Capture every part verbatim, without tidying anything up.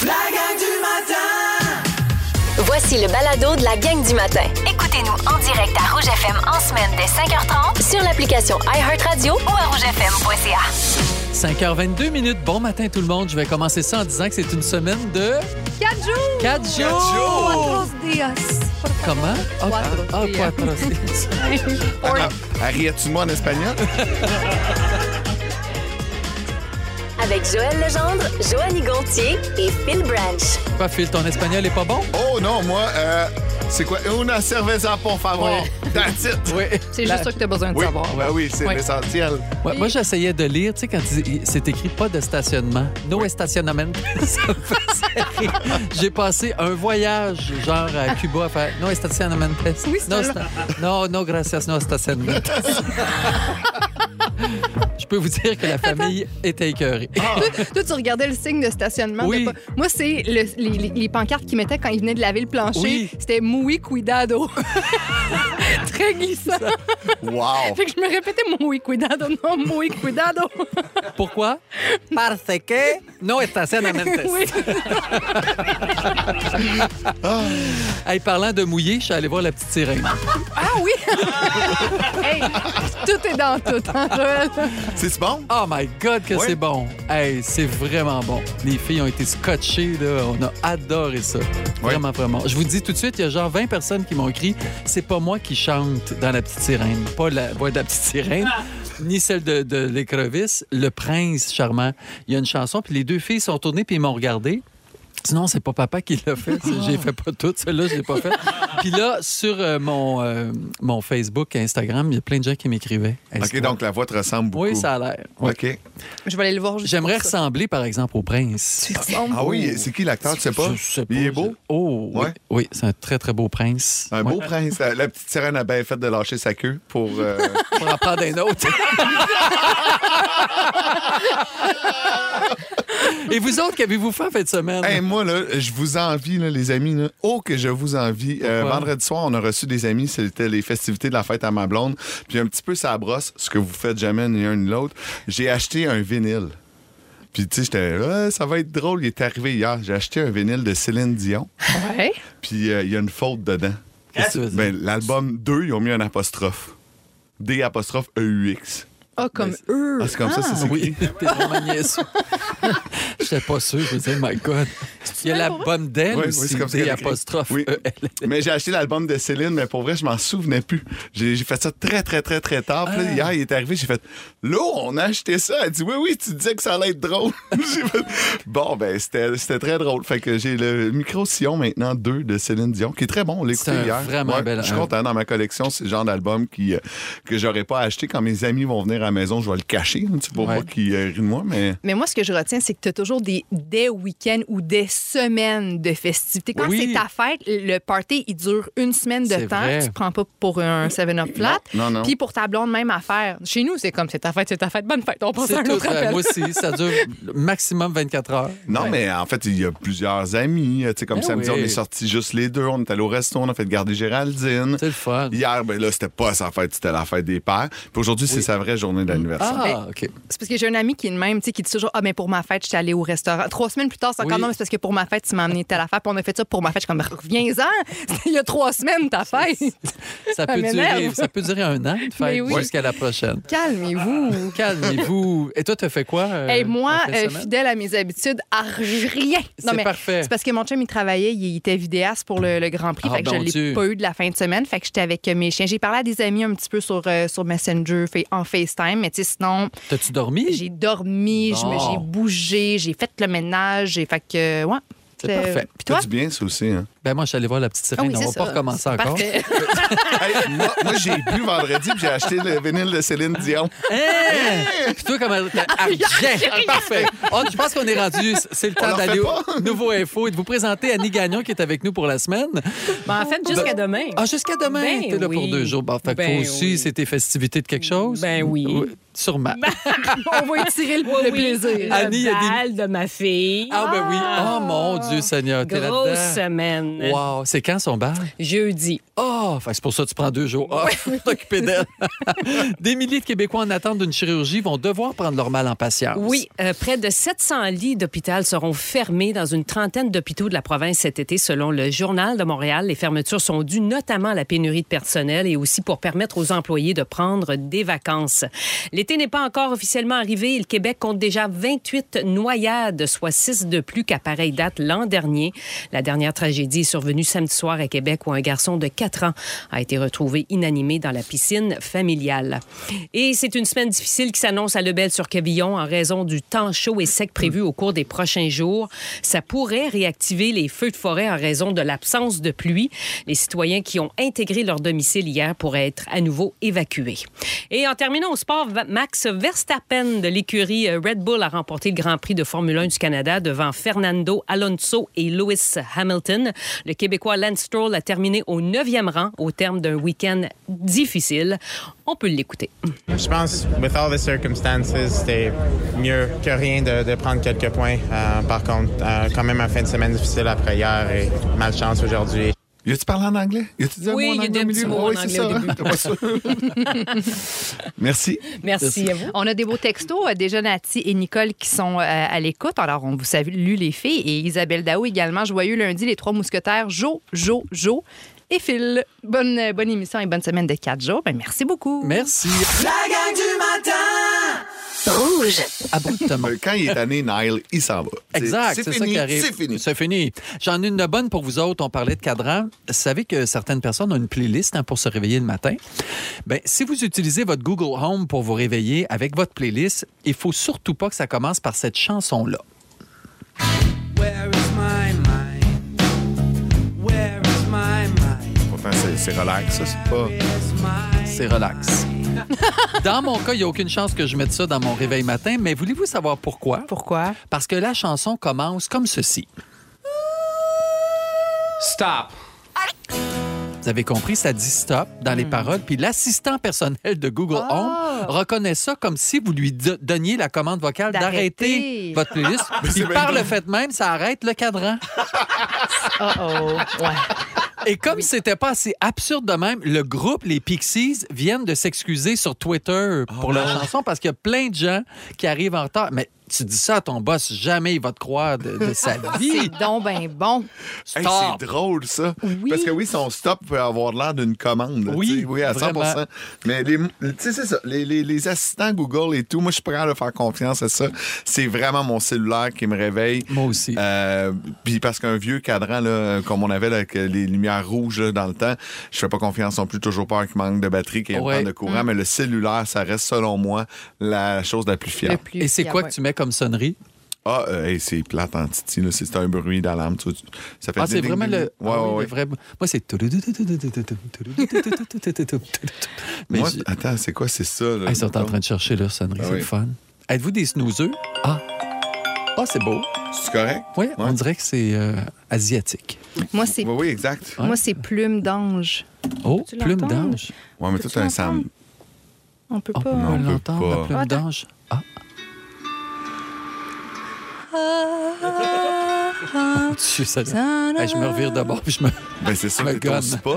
La gang du matin! Voici le balado de la gang du matin. Écoutez-nous en direct à Rouge F M en semaine dès cinq heures trente Sur l'application iHeartRadio ou à rouge f m point c a. cinq heures vingt-deux minutes. Bon matin tout le monde. Je vais commencer ça en disant que c'est une semaine de... Quatre jours! Quatre jours! Cuatro días. Comment? Ah, Cuatro ah, días. cuatro días. Arrière-tu de moi en espagnol? avec Joël Legendre, Joanny Gontier et Phil Branch. Pas Phil, ton espagnol est pas bon? Oh non, moi, euh, c'est quoi? Una cerveza, por favor. That's it. Oui. C'est La- juste ça que tu as besoin de Oui, savoir. ben oui, c'est Oui. l'essentiel. Ouais, moi, j'essayais de lire, tu sais, quand il- c'est écrit pas de stationnement. No estacionamiento. Ça me faisait rire. J'ai passé un voyage, genre à Cuba, à faire no estacionamiento. Oui, c'est no, là. sta- no, no, gracias, no estacionamiento. Je peux vous dire que la famille était écœurée. Toi, tu regardais le signe de stationnement. Oui. de pas- Moi, c'est le- les, les- les pancartes qu'ils mettaient quand ils venaient de laver le plancher. Oui. C'était muy cuidado. Très glissant. Wow. Fait que je me répétais muy cuidado, non muy cuidado. Pourquoi? Parce que no estacionamiento. Oui. Hey, parlant de mouiller, je suis allé voir la petite sirène. Ah oui! Hey, tout est dans tout, hein, Joël? C'est bon? Oh my God, que Ouais. c'est bon! Hey, c'est vraiment bon. Les filles ont été scotchées, là. On a adoré ça. Vraiment, vraiment. Je vous dis tout de suite, il y a genre vingt personnes qui m'ont écrit « C'est pas moi qui chante dans La Petite Sirène. » Pas la voix de La Petite Sirène, ni celle de, de l'écrevisse. Le prince charmant. Il y a une chanson, puis les deux filles sont tournées, puis ils m'ont regardé. Sinon, c'est pas papa qui l'a fait. J'ai fait pas tout. Celle-là, je l'ai pas fait. Puis là, sur euh, mon, euh, mon Facebook et Instagram, il y a plein de gens qui m'écrivaient. Hey, OK, c'est donc la voix te ressemble beaucoup. Oui, ça a l'air. Ouais. OK. Je vais aller le voir. juste J'aimerais pour ça. ressembler, par exemple, au prince. Tu ressembles. Ah oui, c'est qui l'acteur, tu sais pas? Je sais pas. Il est beau? Oh, oui. Ouais. Oui, c'est un très, très beau prince. Un Ouais. beau prince. La la petite sirène a bien fait de lâcher sa queue pour... euh, Pour en prendre un autre. Et vous autres, qu'avez-vous fait en fin de semaine? Hey, moi, là, je vous envie, là, les amis. Là. Oh, que je vous envie. Euh, Pourquoi? vendredi soir, on a reçu des amis. C'était les festivités de la fête à ma blonde. Puis un petit peu ça brosse, ce que vous faites jamais ni un ni l'autre. J'ai acheté un vinyle. Puis, tu sais, j'étais là, ça va être drôle. Il est arrivé hier. J'ai acheté un vinyle de Céline Dion. Ouais. Puis, euh, il y a une faute dedans. Qu'est-ce que tu veux dire? Ben, l'album deux, ils ont mis un apostrophe. D apostrophe E U X. Ah, comme Ben, eux. Ah, c'est comme ça, c'est c'est Oui, écrit. t'es vraiment niaiseux. J'étais pas sûr. Je me disais, my God. Il y a l'album d'elle Oui, oui, aussi, c'est comme ça D qu'elle écrit. apostrophe Oui. E L. Mais j'ai acheté l'album de Céline, mais pour vrai, je m'en souvenais plus. J'ai j'ai fait ça très, très, très, très tard. Puis là, Ah. hier, il est arrivé, j'ai fait « Là, on a acheté ça. » Elle dit « Oui, oui, tu disais que ça allait être drôle. » J'ai fait Bon, ben, c'était c'était très drôle. Fait que j'ai le micro-sillon maintenant deux de Céline Dion, qui est très bon. On l'a écouté C'est un hier. vraiment bel- Je suis content. Dans ma collection, c'est le genre d'album qui, euh, que j'aurais pas acheté. Quand mes amis vont venir à la maison, je vais le cacher, hein, tu sais, pour Ouais. pas qu'ils euh, rient de moi, mais... Mais moi, ce que je retiens, c'est que tu as toujours des, des week-ends ou des semaines de festivités. Quand Oui. c'est ta fête, le party, il dure une semaine de C'est temps. vrai. Tu ne prends pas pour un seven up flat. Non, non. Puis pour ta blonde, même affaire. Chez nous, c'est comme c'est ta fête, c'est ta fête. Bonne fête. On passe à C'est un tout. autre Euh, appel. moi aussi, ça dure maximum vingt-quatre heures. Non, Ouais. mais en fait, il y a plusieurs amis. Tu sais, comme Ben samedi, oui. on est sortis juste les deux. On est allé au resto, on a fait garder Géraldine. C'est le fun. Hier, ben là, c'était pas sa fête, c'était la fête des pères. Puis aujourd'hui, c'est sa vraie journée d'anniversaire. Ah, OK. C'est parce que j'ai un ami qui est le même, tu sais, qui dit toujours ah, mais pour ma fête, je suis allée au restaurant. Trois semaines plus tard, c'est encore Oui. non, mais c'est parce que pour ma fête, tu m'as amené telle affaire. Puis on a fait ça pour ma fête. Je suis comme reviens-en. C'était il y a trois semaines, ta fête. Ça peut, m'énerve. durer, ça peut durer un an de Mais fête oui. jusqu'à la prochaine. Calmez-vous. Calmez-vous. Et toi, tu as fait quoi? euh, Hey, moi, en fin de euh, semaine? fidèle à mes habitudes, à rien. C'est parfait. C'est parce que mon chum, il travaillait, il était vidéaste pour le, le Grand Prix. Ah, fait que je bon l'ai Dieu. pas eu de la fin de semaine. Fait que j'étais avec euh, mes chiens. J'ai parlé à des amis un petit peu sur, euh, sur Messenger, fait- en FaceTime. Mais tu sais, sinon, T'as-tu dormi? j'ai dormi, je me- Bon. j'ai bougé, j'ai fait le ménage. J'ai fait que, ouais. C'est parfait. Puis toi? Fait du bien, ça aussi. Hein? Ben moi, je suis allé voir la petite Ah sirène. oui, On c'est va ça. pas recommencer C'est encore. parfait. Hey, moi, moi, j'ai bu vendredi puis j'ai acheté le vinyle de Céline Dion. Hein? Puis toi, comment... Argent! Parfait. On- je pense qu'on est rendu... C'est le On temps leur d'aller fait au pas? Nouveau Info et de vous présenter Annie Gagnon qui est avec nous pour la semaine. Ben, en fait, jusqu'à demain. Ah, jusqu'à demain. Ben T'es là pour oui. deux jours. Bon, fait que Ben toi aussi, oui. c'est tes festivités de quelque chose? Ben oui. sûrement. On va étirer le, Oui, le oui. plaisir. Annie, il y Le a des- bal de ma fille. Ah, ben oui. Oh, mon Dieu Seigneur, t'es Grosse là-dedans. semaine. Wow. C'est quand son bal? Jeudi. Oh, fait que c'est pour ça que tu prends deux jours off pour t'occuper d'elle. Des milliers de Québécois en attente d'une chirurgie vont devoir prendre leur mal en patience. Oui, euh, près de sept cents lits d'hôpital seront fermés dans une trentaine d'hôpitaux de la province cet été, selon le Journal de Montréal. Les fermetures sont dues notamment à la pénurie de personnel et aussi pour permettre aux employés de prendre des vacances. L'été n'est pas encore officiellement arrivé et le Québec compte déjà vingt-huit noyades, soit six de plus qu'à pareille date l'an dernier. La dernière tragédie est survenue samedi soir à Québec où un garçon de quatre ans a été retrouvé inanimé dans la piscine familiale. Et c'est une semaine difficile qui s'annonce à Lebel-sur-Quevillon en raison du temps chaud et sec prévu au cours des prochains jours. Ça pourrait réactiver les feux de forêt en raison de l'absence de pluie. Les citoyens qui ont intégré leur domicile hier pourraient être à nouveau évacués. Et en terminant au sport, Max Verstappen de l'écurie Red Bull a remporté le Grand Prix de Formule un du Canada devant Fernando Alonso et Lewis Hamilton. Le Québécois Lance Stroll a terminé au neuvième rang au terme d'un week-end difficile. On peut l'écouter. Je pense, with all the circumstances, c'était mieux que rien de, de prendre quelques points. Euh, par contre, euh, quand même, une fin de semaine difficile après hier et malchance aujourd'hui. Y a-tu parlé en anglais? Y a-tu dit un Oui, mot en il y a anglais des au petits milieu? mots en Oui, c'est anglais au ça, hein? début. T'es pas sûr? Merci. Merci à vous. On a des beaux textos. euh, Déjà Nati et Nicole qui sont euh, à l'écoute. Alors, on vous salue les filles. Et Isabelle Daou également. Joyeux lundi, les trois mousquetaires. Jo, Jo, Jo et Phil. Bonne, euh, bonne émission et bonne semaine de quatre jours. Ben, merci beaucoup. Merci. La gang du matin! Rouge. Abruptement. Euh, Quand il est tanné, Nile, il s'en va. C'est- Exact, C'est c'est ça fini, qui arrive. c'est fini. C'est fini. J'en ai une bonne pour vous autres. On parlait de cadran. Vous savez que certaines personnes ont une playlist hein, pour se réveiller le matin. Bien, si vous utilisez votre Google Home pour vous réveiller avec votre playlist, il faut surtout pas que ça commence par cette chanson-là. Where is my mind? Where is my mind? Pourtant, c'est- c'est relax, ça. C'est pas... Where's my C'est relax. Dans mon cas, il n'y a aucune chance que je mette ça dans mon réveil matin, mais voulez-vous savoir pourquoi? Pourquoi? Parce que la chanson commence comme ceci. Stop. Vous avez compris, ça dit stop dans les paroles. Puis l'assistant personnel de Google Ah! Home reconnaît ça comme si vous lui do- donniez la commande vocale D'arrêter. d'arrêter votre playlist. Puis c'est par bien le fait même, ça arrête le cadran. Oh-oh. Ouais. Et comme c'était pas assez absurde de même, le groupe, les Pixies, viennent de s'excuser sur Twitter pour leur chanson parce qu'il y a plein de gens qui arrivent en retard. Mais tu dis ça à ton boss, jamais il va te croire de, de sa vie. C'est donc ben bon. Hey, Stop. c'est drôle, ça. Oui. Parce que oui, son stop peut avoir l'air d'une commande. là, Oui, tu sais, oui, à cent pour cent. vraiment. Mais les, tu sais, c'est ça. Les, les- les assistants Google et tout, moi, je suis prêt à leur faire confiance à ça. C'est vraiment mon cellulaire qui me réveille. Moi aussi. Euh, Puis parce qu'un vieux cadran, là, comme on avait là, avec les lumières rouges là, dans le temps, je fais pas confiance non plus, toujours peur qu'il manque de batterie, qu'il y ait Ouais. un de courant. Mais le cellulaire, ça reste, selon moi, la chose la plus Le fiable. plus Et c'est fiable, quoi ouais. que tu mets comme sonnerie? Ah, euh, hey, c'est plate en titi, là. C'est c'est un bruit d'alarme. Tu vois, tu- ça fait Ah, c'est ding, vraiment ding, le. ding. Ouais, ah oui, ouais, le ouais. vrai- Moi, c'est. Mais Moi, j'ai- attends, c'est quoi, c'est ça? Là, Ah, ils sont en train de chercher leur sonnerie, Ah c'est oui. le fun. Êtes-vous des snoozeux? Ah. Ah, c'est beau. C'est correct? Oui, Ouais. on dirait que c'est euh, asiatique. Moi, c'est Oui, oui, exact. moi, c'est plume d'ange. Oh, Tu plume l'entends? d'ange. Ouais, mais Peux-tu tout un sam. l'entendre? On peut Oh, pas. on Non, on peut peut l'entendre, pas. la plume Attends. d'ange. Ah. Je, ça- Hey, je me revire d'abord, puis je me. Ben, c'est sûr Me que t'es au gonne. spa.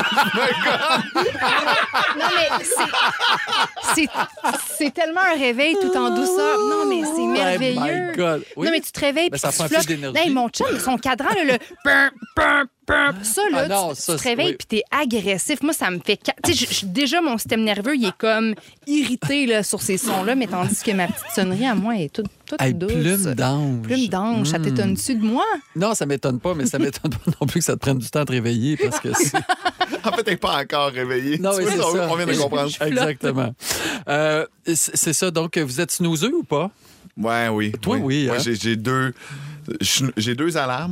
Non, mais c'est- c'est c'est tellement un réveil tout en douceur. Non, mais c'est merveilleux. Oh my God. Oui. Non, mais tu te réveilles Ben, puis ça tu prend flottes. plus d'énergie. Hey, mon chum, son cadran, là, le pum, pum, pum. Ça, là, Ah non, tu, tu ça, te c'est- réveilles oui. puis t'es agressif. Moi, ça me fait... ca- Tu sais, je- je- déjà, mon système nerveux, il est comme irrité là, sur ces sons-là, mais tandis que ma petite sonnerie, à moi, est toute, toute Hey, douce. plume d'ange. Plume d'ange. Ça Mm. t'étonne-tu de moi? Non, ça m'étonne pas, mais ça m'étonne pas non plus que ça te prenne du temps de réveiller parce que c'est. En fait, t'es pas encore réveillé. Non, Tu oui, vois, c'est on, ça. on vient de comprendre. Exactement. Euh, c'est c'est ça. Donc, vous êtes snoozeux ou pas? Ouais, oui. Toi, oui, Moi, hein? j'ai- j'ai deux, je- j'ai deux alarmes,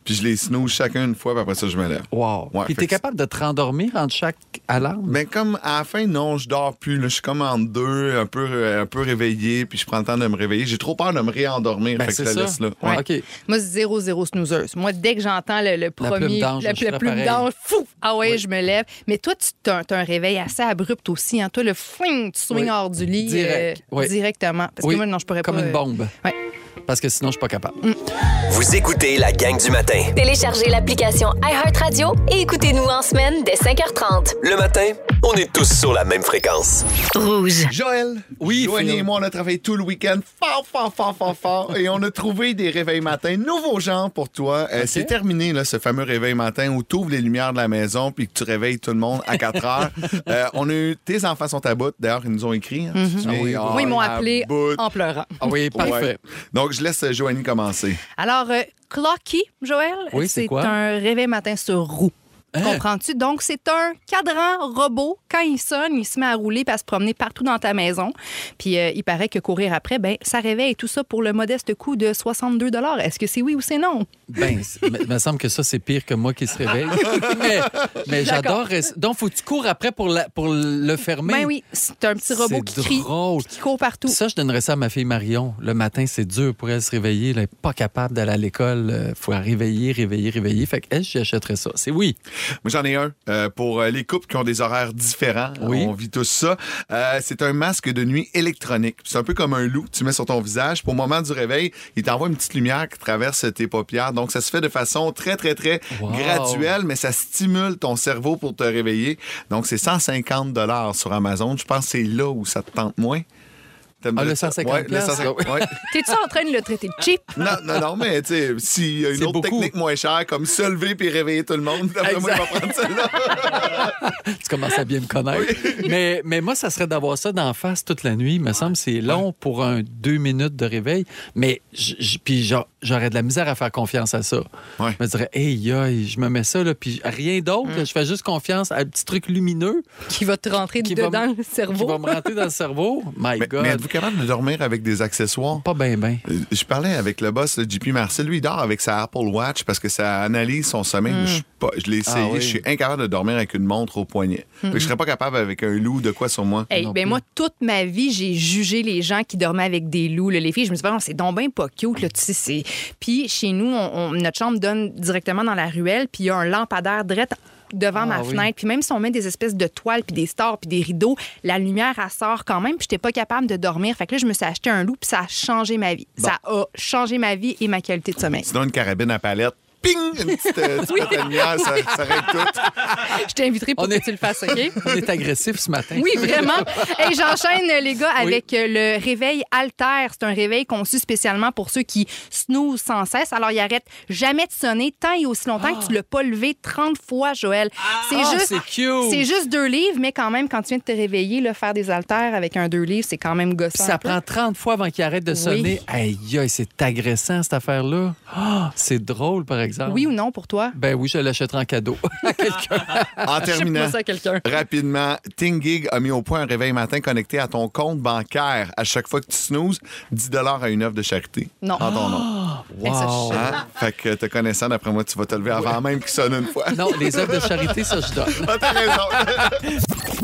puis je les snooze chacun une fois, puis après ça, je me lève. Wow. Ouais, Puis fait t'es que- capable de te rendormir entre chaque alarme? Mais comme à la fin, non, je dors plus. Là. Je suis comme en deux, un peu, euh, un peu réveillé, puis je prends le temps de me réveiller. J'ai trop peur de me réendormir, Ben, fait que c'est je la ça. laisse là. Ouais. Ouais. OK. Moi, c'est zéro, zéro snoozeuse. Moi, dès que j'entends le, le plume premier... d'ange, la, je ferais la plume pareil. d'ange, fou! Ah ouais, Oui. je me lève. Mais toi, tu as un réveil assez abrupt aussi. Hein? Toi, le fouing, tu swings Oui. hors du lit Direct. euh, Oui. directement. Parce Oui, que moi, non, je pourrais comme pas... une bombe. Ouais. Parce que sinon, je suis pas capable. Vous écoutez la gang du matin. Téléchargez l'application iHeartRadio et écoutez-nous en semaine dès cinq heures trente. Le matin, on est tous sur la même fréquence. Rouge. Joël, Oui, Joanie Phil. et moi, on a travaillé tout le week-end fort, fort, fort, fort, fort. Et on a trouvé des réveils matins, nouveaux genres pour toi. Euh, C'est terminé, là, ce fameux réveil matin où tu ouvres les lumières de la maison puis que tu réveilles tout le monde à quatre heures. Euh, on a eu tes enfants sont à bout. D'ailleurs, ils nous ont écrit. Hein, tu te souviens? oui, Ah, Moi, ils m'ont à appelé bout. en pleurant. Ah oui, parfait. Ouais. Donc, je laisse Joanie commencer. Alors, euh, Clocky, Joël, Oui, c'est quoi? un réveil matin sur roue. Hein? Comprends-tu? Donc, c'est un cadran robot. Quand il sonne, il se met à rouler et à se promener partout dans ta maison. Puis, euh, il paraît que courir après, ben, ça réveille tout ça pour le modeste coût de soixante-deux dollars. Est-ce que c'est oui ou c'est non? Ben, il me semble que ça, c'est pire que moi qui se réveille. mais mais j'adore. Donc, faut que tu cours après pour, la, pour le fermer. Ben oui, c'est un petit robot C'est qui crie, drôle. qui court partout. Ça, je donnerais ça à ma fille Marion. Le matin, c'est dur pour elle se réveiller. Elle n'est pas capable d'aller à l'école. Il faut la réveiller, réveiller, réveiller. Fait qu'elle, j'y achèterais ça. C'est oui. Moi, j'en ai un euh, pour euh, les couples qui ont des horaires différents. Oui. On vit tous ça. Euh, c'est un masque de nuit électronique. C'est un peu comme un loup que tu mets sur ton visage. Pour le moment du réveil, il t'envoie une petite lumière qui traverse tes paupières. Donc, ça se fait de façon très, très, très Wow. graduelle, mais ça stimule ton cerveau pour te réveiller. Donc, c'est cent cinquante dollars sur Amazon. Je pense que c'est là où ça te tente moins. T'aimes Ah, de le ça? cent cinquante Ouais, le cent cinquante, ouais. T'es-tu en train de le traiter de cheap? Non, non, non, mais tu sais, s'il y a une C'est autre beaucoup. technique moins chère, comme se lever puis réveiller tout le monde, d'après moi, il va prendre celle-là. Tu commences à bien me connaître. mais, mais moi, ça serait d'avoir ça d'en face toute la nuit. Il me semble que c'est long pour un deux minutes de réveil. Mais j- j- puis j'a- j'aurais de la misère à faire confiance à ça. Ouais. Je me dirais, hey, aïe, je me mets ça, là, puis rien d'autre. là, je fais juste confiance à un petit truc lumineux Qui va te rentrer Qui va dedans m- le qui cerveau? va me rentrer dans le cerveau. My Mais, God. mais êtes-vous capable de dormir avec des accessoires? Pas bien, bien. Euh, Je parlais avec le boss, le J P Marcel. Lui, il dort avec sa Apple Watch parce que ça analyse son sommeil. Je, suis pas- je l'ai essayé. Ah oui. Je suis incapable de dormir avec une montre au poignet. Fait que je serais pas capable avec un loup de quoi sur moi. Hey, non ben plus. moi, toute ma vie, j'ai jugé les gens qui dormaient avec des loups. là. Les filles, je me suis dit, bon, c'est donc bien pas cute. Là, tu sais, c'est... Puis chez nous, on- on- notre chambre donne directement dans la ruelle, puis il y a un lampadaire direct devant Ah, ma oui. fenêtre. Puis même si on met des espèces de toiles, puis des stores, puis des rideaux, la lumière, elle sort quand même, puis j'étais pas capable de dormir. Fait que là, je me suis acheté un loup, puis ça a changé ma vie. Ça a changé ma vie et ma qualité de sommeil. Sinon, une carabine à palette. Ping! Une petite, euh, petite patte de lumière, ça, ça règle tout. Je t'inviterai pour On que est- tu le fasses, OK? On est agressif ce matin. Oui, vraiment. Et j'enchaîne, les gars, avec euh, le réveil Alter. C'est un réveil conçu spécialement pour ceux qui snoozent sans cesse. Alors, il arrête jamais de sonner tant et aussi longtemps que tu l'as pas levé trente fois, Joël. C'est Ah, juste... c'est cute. C'est juste deux livres, mais quand même, quand tu viens de te réveiller, là, faire des haltères avec un deux livres, c'est quand même gossant. Puis ça un peu. prend trente fois avant qu'il arrête de sonner. Aïe, aïe, c'est agressant, cette affaire-là. Ah, c'est drôle, par exemple. Oui ou non pour toi? Ben oui, je l'achèterai en cadeau à quelqu'un. En terminant, Achète-moi ça à quelqu'un. rapidement, ThinkGig a mis au point un réveil matin connecté à ton compte bancaire. À chaque fois que tu snoozes, dix dollars à une œuvre de charité. Non. En ton nom. Eh, ça, Wow. je- Hein? Fait que te connaissant, d'après moi, tu vas te lever avant même qu'il sonne une fois. Non, les œuvres de charité, ça, je donne. Ah, t'as raison.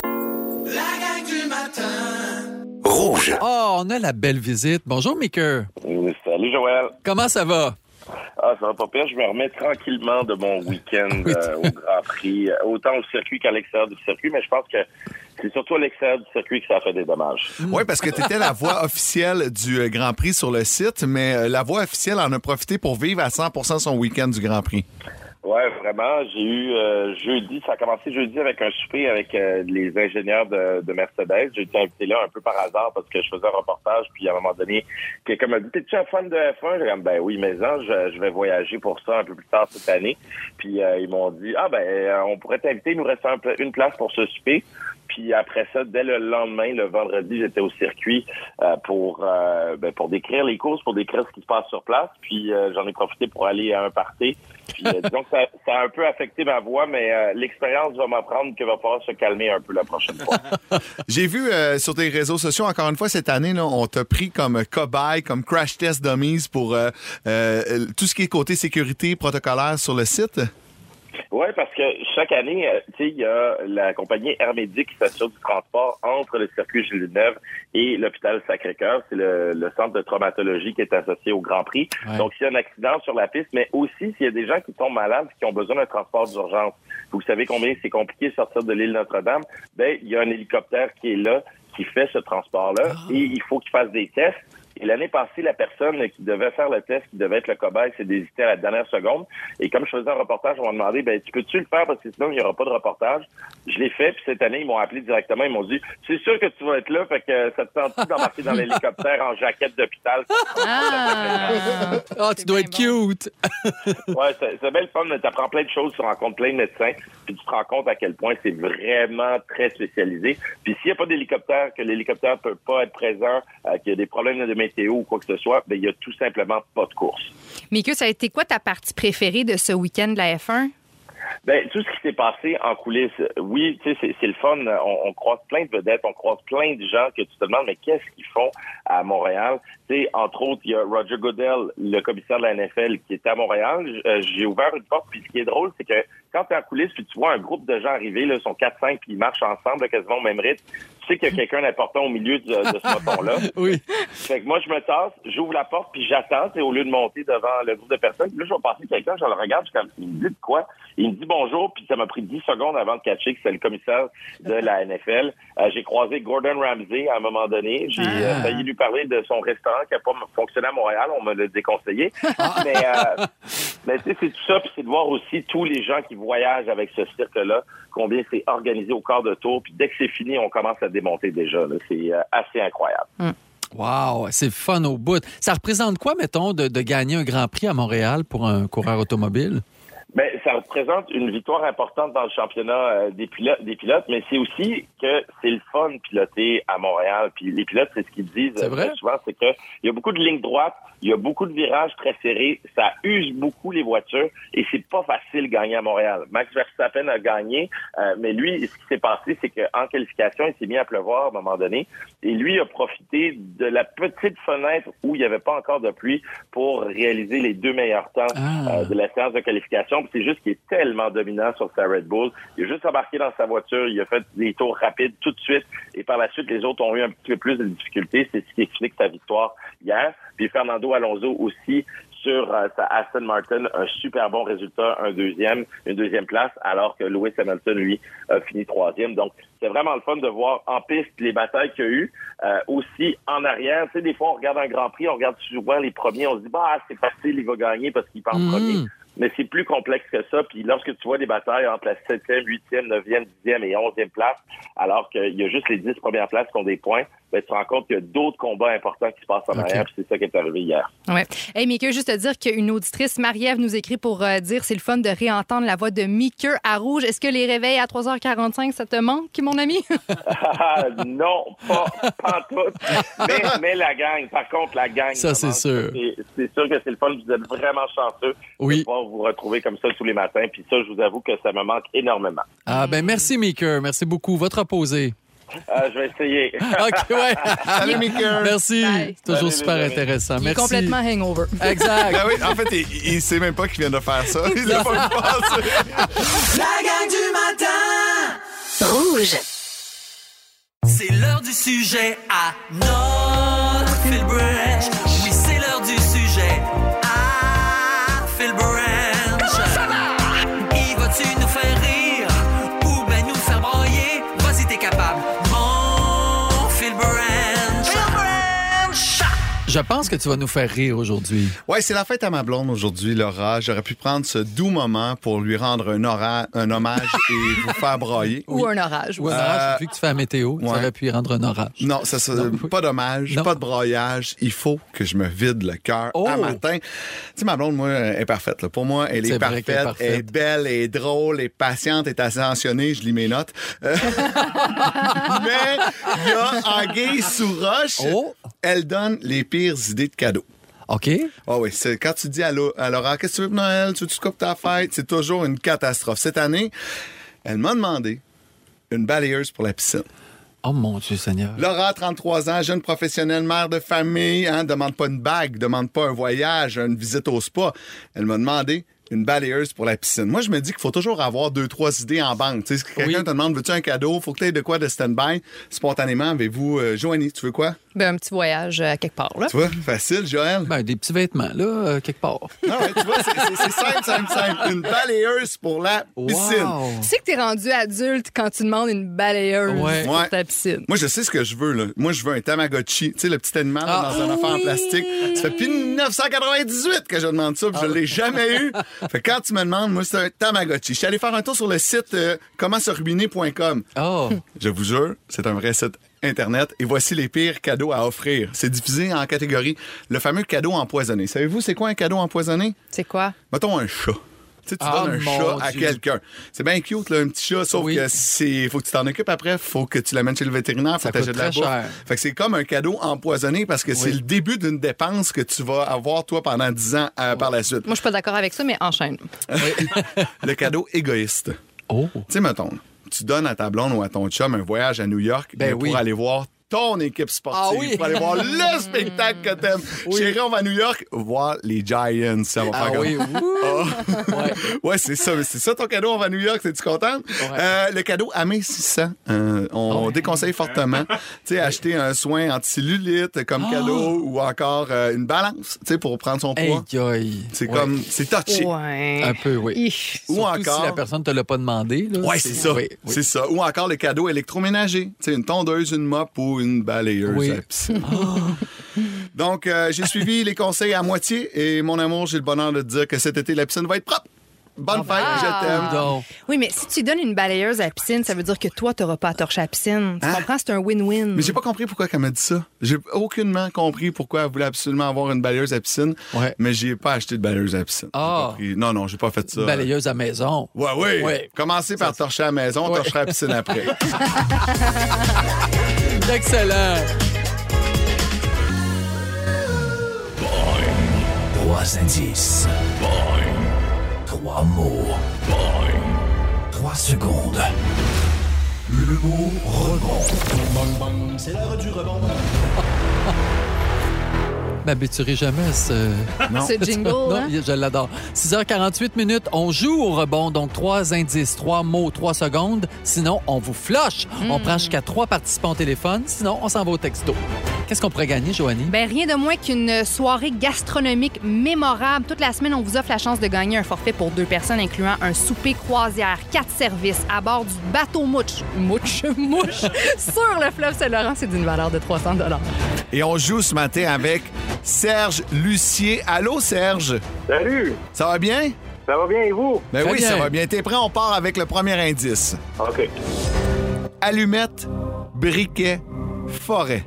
La gang du matin. Rouge. Oh, on a la belle visite. Bonjour, Maker. Euh, Salut Joël. Comment ça va? Ah, ça va pas pire. Je me remets tranquillement de mon week-end Oui. euh, au Grand Prix, euh, autant au circuit qu'à l'extérieur du circuit, mais je pense que c'est surtout à l'extérieur du circuit que ça a fait des dommages. Oui, parce que tu étais la voix officielle du euh, Grand Prix sur le site, mais euh, la voix officielle en a profité pour vivre à cent pour cent son week-end du Grand Prix. Ouais, vraiment. J'ai eu euh, jeudi, ça a commencé jeudi avec un souper avec euh, les ingénieurs de, de Mercedes. J'ai été invité là un peu par hasard parce que je faisais un reportage, puis à un moment donné, quelqu'un m'a dit « T'es-tu un fan de F un? » J'ai dit « Ben oui, mais non, je, je vais voyager pour ça un peu plus tard cette année. » Puis euh, ils m'ont dit « Ah ben, euh, on pourrait t'inviter, il nous reste un peu, une place pour ce souper. » Puis après ça, dès le lendemain, le vendredi, j'étais au circuit euh, pour euh, ben, pour décrire les courses, pour décrire ce qui se passe sur place. Puis euh, j'en ai profité pour aller à un party. Puis euh, disons que ça, ça a un peu affecté ma voix, mais euh, l'expérience va m'apprendre qu'il va falloir se calmer un peu la prochaine fois. J'ai vu euh, sur tes réseaux sociaux, encore une fois, cette année, là, on t'a pris comme cobaye, comme crash test dummies pour euh, euh, tout ce qui est côté sécurité protocolaire sur le site. Oui, parce que chaque année, tu sais, il y a la compagnie Air Médic qui s'assure du transport entre le circuit Gilles Villeneuve et l'hôpital Sacré-Cœur. C'est le, le centre de traumatologie qui est associé au Grand Prix. Ouais. Donc, s'il y a un accident sur la piste, mais aussi s'il y a des gens qui tombent malades et qui ont besoin d'un transport d'urgence. Vous savez combien c'est compliqué de sortir de l'île Notre-Dame? Ben, il y a un hélicoptère qui est là, qui fait ce transport-là, oh. et il faut qu'il fasse des tests. Et l'année passée, la personne qui devait faire le test, qui devait être le cobaye, s'est désistée à la dernière seconde. Et comme je faisais un reportage, on m'a demandé, ben, tu peux-tu le faire parce que sinon, il n'y aura pas de reportage. Je l'ai fait, puis cette année, ils m'ont appelé directement. Ils m'ont dit, c'est sûr que tu vas être là, fait que ça te tente d'embarquer dans l'hélicoptère en jaquette d'hôpital. Ah, oh, tu dois être bon. Cute. Ouais, c'est, c'est bien le fun. Tu apprends plein de choses, tu rencontres plein de médecins, puis tu te rends compte à quel point c'est vraiment très spécialisé. Puis s'il n'y a pas d'hélicoptère, que l'hélicoptère peut pas être présent, euh, qu'il y a des problèmes de météo ou quoi que ce soit, ben il y a tout simplement pas de course. Mais que ça a été quoi ta partie préférée de ce week-end de la F un? Ben, tout ce qui s'est passé en coulisses, oui, tu sais, c'est, c'est le fun. On, on croise plein de vedettes, on croise plein de gens que tu te demandes, mais qu'est-ce qu'ils font à Montréal? Tu sais, entre autres, il y a Roger Goodell, le commissaire de la N F L, qui était à Montréal. Euh, j'ai ouvert une porte, puis ce qui est drôle, c'est que quand tu es en coulisses, puis tu vois un groupe de gens arriver, là, ils sont quatre cinq, puis ils marchent ensemble, là, quasiment au même rythme, tu sais qu'il y a quelqu'un d'important au milieu de, de ce moton-là. Oui. Fait que moi, je me tasse, j'ouvre la porte, puis j'attends, au lieu de monter devant le groupe de personnes. Puis là, je vais passer quelqu'un, je le regarde, je suis comme, il me dit de quoi? Il me dit bonjour, puis ça m'a pris dix secondes avant de catcher que c'est le commissaire de la N F L. Euh, j'ai croisé Gordon Ramsay à un moment donné. J'ai ah. euh, failli lui parler de son restaurant qui n'a pas fonctionné à Montréal. On me l'a déconseillé. mais euh, mais tu sais, c'est tout ça, puis c'est de voir aussi tous les gens qui voyagent avec ce cirque-là, combien c'est organisé au quart de tour, puis dès que c'est fini, on commence à démonter déjà. Là. C'est euh, assez incroyable. Mm. Wow, c'est fun au bout. Ça représente quoi, mettons, de, de gagner un Grand Prix à Montréal pour un coureur automobile? Ben, ça représente une victoire importante dans le championnat euh, des pilotes, des pilotes, mais c'est aussi que c'est le fun de piloter à Montréal. Puis les pilotes, c'est ce qu'ils disent c'est vrai? Euh, souvent, c'est que il y a beaucoup de lignes droites, il y a beaucoup de virages très serrés, ça use beaucoup les voitures et c'est pas facile de gagner à Montréal. Max Verstappen a gagné, euh, mais lui, ce qui s'est passé, c'est qu'en qualification, il s'est mis à pleuvoir à un moment donné et lui a profité de la petite fenêtre où il n'y avait pas encore de pluie pour réaliser les deux meilleurs temps ah. euh, de la séance de qualification. Puis c'est juste qu'il est tellement dominant sur sa Red Bull. Il a juste embarqué dans sa voiture, il a fait des tours rapides tout de suite et par la suite, les autres ont eu un petit peu plus de difficultés. C'est ce qui explique sa victoire hier. Puis Fernando Alonso aussi sur euh, sa Aston Martin, un super bon résultat, un deuxième, une deuxième place, alors que Lewis Hamilton, lui, a fini troisième. Donc, c'est vraiment le fun de voir en piste les batailles qu'il y a eu. Euh, aussi, en arrière, tu sais, des fois, on regarde un Grand Prix, on regarde souvent les premiers, on se dit, bah, c'est facile, il va gagner parce qu'il part en mmh. premier. Mais c'est plus complexe que ça. Puis lorsque tu vois des batailles entre la septième, huitième, neuvième, dixième et onzième place, alors qu'il y a juste les dix premières places qui ont des points, ben, tu te rends compte qu'il y a d'autres combats importants qui se passent en okay. arrière. Puis c'est ça qui est arrivé hier. Ouais. Hey, Mickey, juste te dire qu'une auditrice, Marie-Ève, nous écrit pour euh, dire c'est le fun de réentendre la voix de Mickey à Rouge. Est-ce que les réveils à trois heures quarante-cinq, ça te manque, mon ami? Non, pas, pas en tout. Mais, mais la gang, par contre, la gang. Ça, c'est sûr. C'est, c'est sûr que c'est le fun. Vous êtes vraiment chanceux oui. de pouvoir vous retrouver comme ça tous les matins. Puis ça, je vous avoue que ça me manque énormément. Ah, ben merci, Mickey. Merci beaucoup. Votre opposé. Euh, je vais essayer. OK, ouais. Salut, Mickey. Merci. Bye. C'est toujours Salut, super les intéressant. Il Merci. est complètement hangover. Exact. Ben oui, en fait, il, il sait même pas qu'il vient de faire ça. Il l'a pas vu passer. La gang du matin. Rouge. C'est l'heure du sujet à notre Phil Branch. Oui, c'est l'heure du sujet à Phil Branch. Il va-tu nous faire rire ou ben nous faire broyer? Vas-y, t'es capable. Mon Phil Branch. Phil Branch. Je pense que tu vas nous faire rire aujourd'hui. Ouais, c'est la fête à ma blonde aujourd'hui, Laura. J'aurais pu prendre ce doux moment pour lui rendre un, ora- un hommage et vous faire brailler. Ou un orage. Ou un aussi. orage, vu que tu fais la météo, ouais. ça aurait pu y rendre un orage. Non, ça, ça Non. pas d'hommage, Non. pas de braillage. Il faut que je me vide le cœur Oh. à matin. Tu sais, ma blonde, moi, elle est parfaite. Là. Pour moi, elle est, C'est vrai parfaite, qu'elle est parfaite. elle est belle, elle est drôle, elle est patiente, elle est attentionnée. Je lis mes notes. Euh, Mais il y a Anguille sous roche. Oh. Elle donne les pires idées de cadeaux. OK? Ah oui, c'est quand tu dis à, Lo- à Laura, qu'est-ce que tu veux pour Noël? Tu veux que tu coupes ta fête? C'est toujours une catastrophe. Cette année, elle m'a demandé une balayeuse pour la piscine. Oh mon Dieu Seigneur. Laura, trente-trois ans, jeune professionnelle, mère de famille, hein, demande pas une bague, demande pas un voyage, une visite au spa. Elle m'a demandé une balayeuse pour la piscine. Moi, je me dis qu'il faut toujours avoir deux, trois idées en banque. Tu sais, si quelqu'un Oui. te demande, veux-tu un cadeau? Faut que tu aies de quoi de stand-by. Spontanément, avez-vous... Euh, Joanie, tu veux quoi? Ben, un petit voyage à quelque part, là. Tu vois, facile, Joël. Ben, des petits vêtements, là, euh, quelque part. Ah ouais, tu vois, c'est, c'est, c'est simple, simple, simple. Une balayeuse pour la piscine. Wow. Tu sais que t'es rendu adulte quand tu demandes une balayeuse Ouais. pour Ouais. ta piscine. Moi, je sais ce que je veux, là. Moi, je veux un Tamagotchi. Tu sais, le petit animal là, Ah. dans un affaire en plastique. Ça fait depuis dix-neuf cent quatre-vingt-dix-huit que je demande ça, puis je l'ai jamais eu. Fait que quand tu me demandes, moi, c'est un Tamagotchi. Je suis allé faire un tour sur le site euh, comment se ruiner point com. Oh. Je vous jure, c'est un vrai site Internet. Et voici les pires cadeaux à offrir. C'est divisé en catégories. Le fameux cadeau empoisonné. Savez-vous, c'est quoi un cadeau empoisonné? C'est quoi? Mettons un chat. Tu sais, tu Ah, donnes un mon chat à Dieu. quelqu'un. C'est bien cute, là, un petit chat, sauf Oui. que c'est faut que tu t'en occupes après, faut que tu l'amènes chez le vétérinaire, faut Ça que t'achètes coûte de la très bouffe. cher. Fait que c'est comme un cadeau empoisonné parce que c'est le début d'une dépense que tu vas avoir, toi, pendant dix ans euh, par la suite. Moi, je suis pas d'accord avec ça, mais enchaîne. Le cadeau égoïste. Oh. Tu sais, mettons, tu donnes à ta blonde ou à ton chum un voyage à New York Ben mais pour oui. aller voir ton équipe sportive, Ah oui. pour aller voir le spectacle que t'aimes. Chérie, on va à New York voir les Giants. Ça va Ah faire oui, comme... wouh. Ouais, ouais c'est ça. C'est ça ton cadeau, on va à New York. Es-tu contente? Euh, le cadeau amincissant, euh, on Oh. déconseille fortement. Tu sais, acheter un soin anti-cellulite comme Oh. cadeau ou encore euh, une balance, tu sais, pour prendre son poids. Aïe, aïe. C'est Ouais. comme, c'est touché. Ouais. Un peu, oui. Ich. Ou Surtout encore... si la personne te l'a pas demandé. Là, Ouais, c'est ça. Oui, oui. C'est ça. Ou encore le cadeau électroménager. Tu sais, une tondeuse, une mop ou une balayeuse Oui. à la piscine. Donc, euh, j'ai suivi les conseils à moitié et mon amour, j'ai le bonheur de te dire que cet été, la piscine va être propre. Bonne fête, Ah. je t'aime. Donc, Oui, mais si tu donnes une balayeuse à la piscine, ça veut dire que toi, t'auras pas à torcher la piscine. Tu Hein? comprends? C'est un win-win. Mais j'ai pas compris pourquoi elle m'a dit ça. J'ai aucunement compris pourquoi elle voulait absolument avoir une balayeuse à la piscine. Ouais. Mais j'ai pas acheté de balayeuse à la piscine. J'ai Ah. pas pris- Non, non, j'ai pas fait ça. balayeuse à maison. Ouais, oui. Ouais. Commencez par torcher à la maison, Ouais. torcher à la piscine après. Excellent. Trois indices. Boing. Trois mots. Boing. Trois secondes. Le mot rebond. C'est l'heure du rebond. M'habituerai jamais à ce... Ce jingle, Non, hein? je l'adore. six heures quarante-huit minutes, on joue au rebond, donc trois indices, trois mots, trois secondes. Sinon, on vous flush. On Hmm. prend jusqu'à trois participants au téléphone. Sinon, on s'en va au texto. Qu'est-ce qu'on pourrait gagner, Joanie? Ben, rien de moins qu'une soirée gastronomique mémorable. Toute la semaine, on vous offre la chance de gagner un forfait pour deux personnes, incluant un souper croisière, quatre services à bord du bateau Mouche. Mouche, mouche. Sur le fleuve Saint-Laurent, c'est d'une valeur de trois cents dollars. Et on joue ce matin avec Serge Lucier. Allô, Serge? Salut! Ça va bien? Ça va bien et vous? Ben Très oui, bien. ça va bien. T'es prêt? On part avec le premier indice. OK. Allumette, briquet, forêt.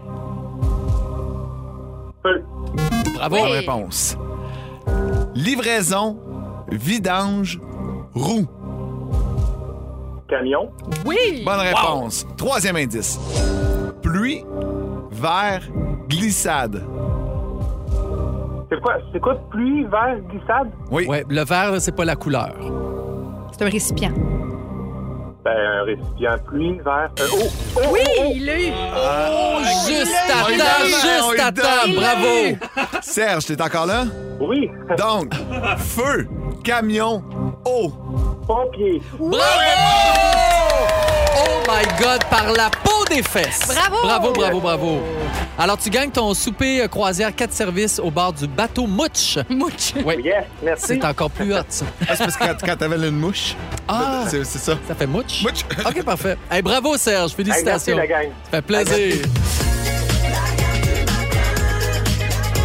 Feu. Bravo! Bonne réponse. Livraison, vidange, roue. Camion. Oui! Bonne réponse. Troisième indice. Pluie, verre, glissade. C'est quoi? C'est quoi? Pluie, verre, glissade? Oui. Ouais, le vert, là, c'est pas la couleur. C'est un récipient. Ben, un récipient, pluie, verre. Euh, oh! oh! Oui, il l'a eu. Oh, juste à On y temps, donne, on juste y à donne. temps. Bravo! Serge, t'es encore là? Oui! Donc, feu, camion, eau. Pompier. Oh my God, par la peau des fesses. Bravo! Bravo, bravo, bravo. Alors, tu gagnes ton souper euh, croisière quatre services au bord du bateau Mouche. Mouche. Oui, Yes, merci. c'est encore plus hot, ça. Ah, c'est parce que quand, quand t'avais une mouche. Ah! C'est, c'est ça. Ça fait Mouche? Mouche. OK, parfait. Hey, bravo, Serge. Félicitations. Hey, merci, la gang. Ça fait plaisir.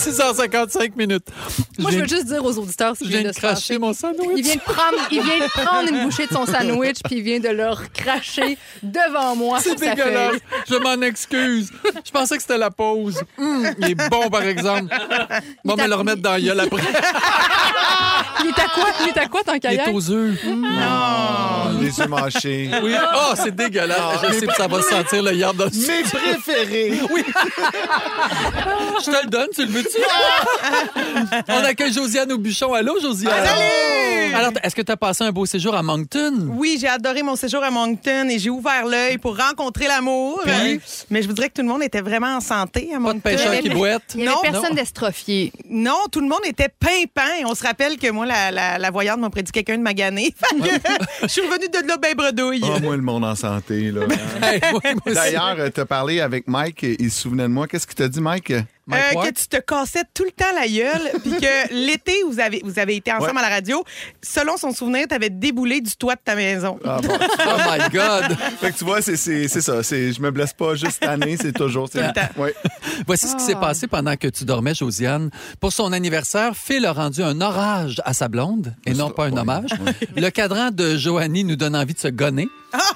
six heures cinquante-cinq minutes. Moi, je viens- veux juste dire aux auditeurs si Je je viens viens de de se cracher fâcher. mon sandwich. Il vient de prendre, il vient de prendre une bouchée de son sandwich puis il vient de le recracher devant moi C'est sur sa dégueulasse. feuille. Je m'en excuse. Je pensais que c'était la pause. Hum, il est bon, par exemple. Bon, est à- mais le remettre dans la gueule après. Il est à quoi? Il est à quoi, ton Il est kayak? aux œufs. Les yeux mâchés. Oui. Oh, c'est dégueulasse. Je sais que ça va se sentir le yard dans le Mes préférés. Oui. Je te le donne, tu le veux-tu? On accueille Josiane Aubuchon. Allô, Josiane? Salut! Alors, est-ce que tu as passé un beau séjour à Moncton? Oui, j'ai adoré mon séjour à Moncton et j'ai ouvert l'œil pour rencontrer l'amour. Puis? Mais je vous dirais que tout le monde était vraiment en santé à Pas de Moncton. pêcheurs qui boitent? Il n'y avait Non, personne non. d'estrophié. Non, tout le monde était pimpant. Et on se rappelle que moi, la, la, la voyante m'a prédit quelqu'un de magané. Fait que je suis revenue de là ben bredouille. Oh, moi, le monde en santé, là. Hey, oui, moi aussi. D'ailleurs, tu as parlé avec Mike, et il se souvenait de moi. Qu'est-ce qu'il t'a dit, Mike? Mike Euh, Ward? que tu te cassais tout le temps la gueule, puis que l'été, vous avez, vous avez été ensemble Ouais. à la radio. Selon son souvenir, tu avais déboulé du toit de ta maison. Ah bon. Oh my God! Fait que tu vois, c'est, c'est, c'est ça. C'est, je me blesse pas juste cette année, c'est toujours. C'est... Tout le temps. Ouais. Voici ce qui s'est passé pendant que tu dormais, Josiane. Pour son anniversaire, Phil a rendu un orage à sa blonde et non pas un ouais, hommage. ouais. Le cadran de Joanie nous donne envie de se gonner.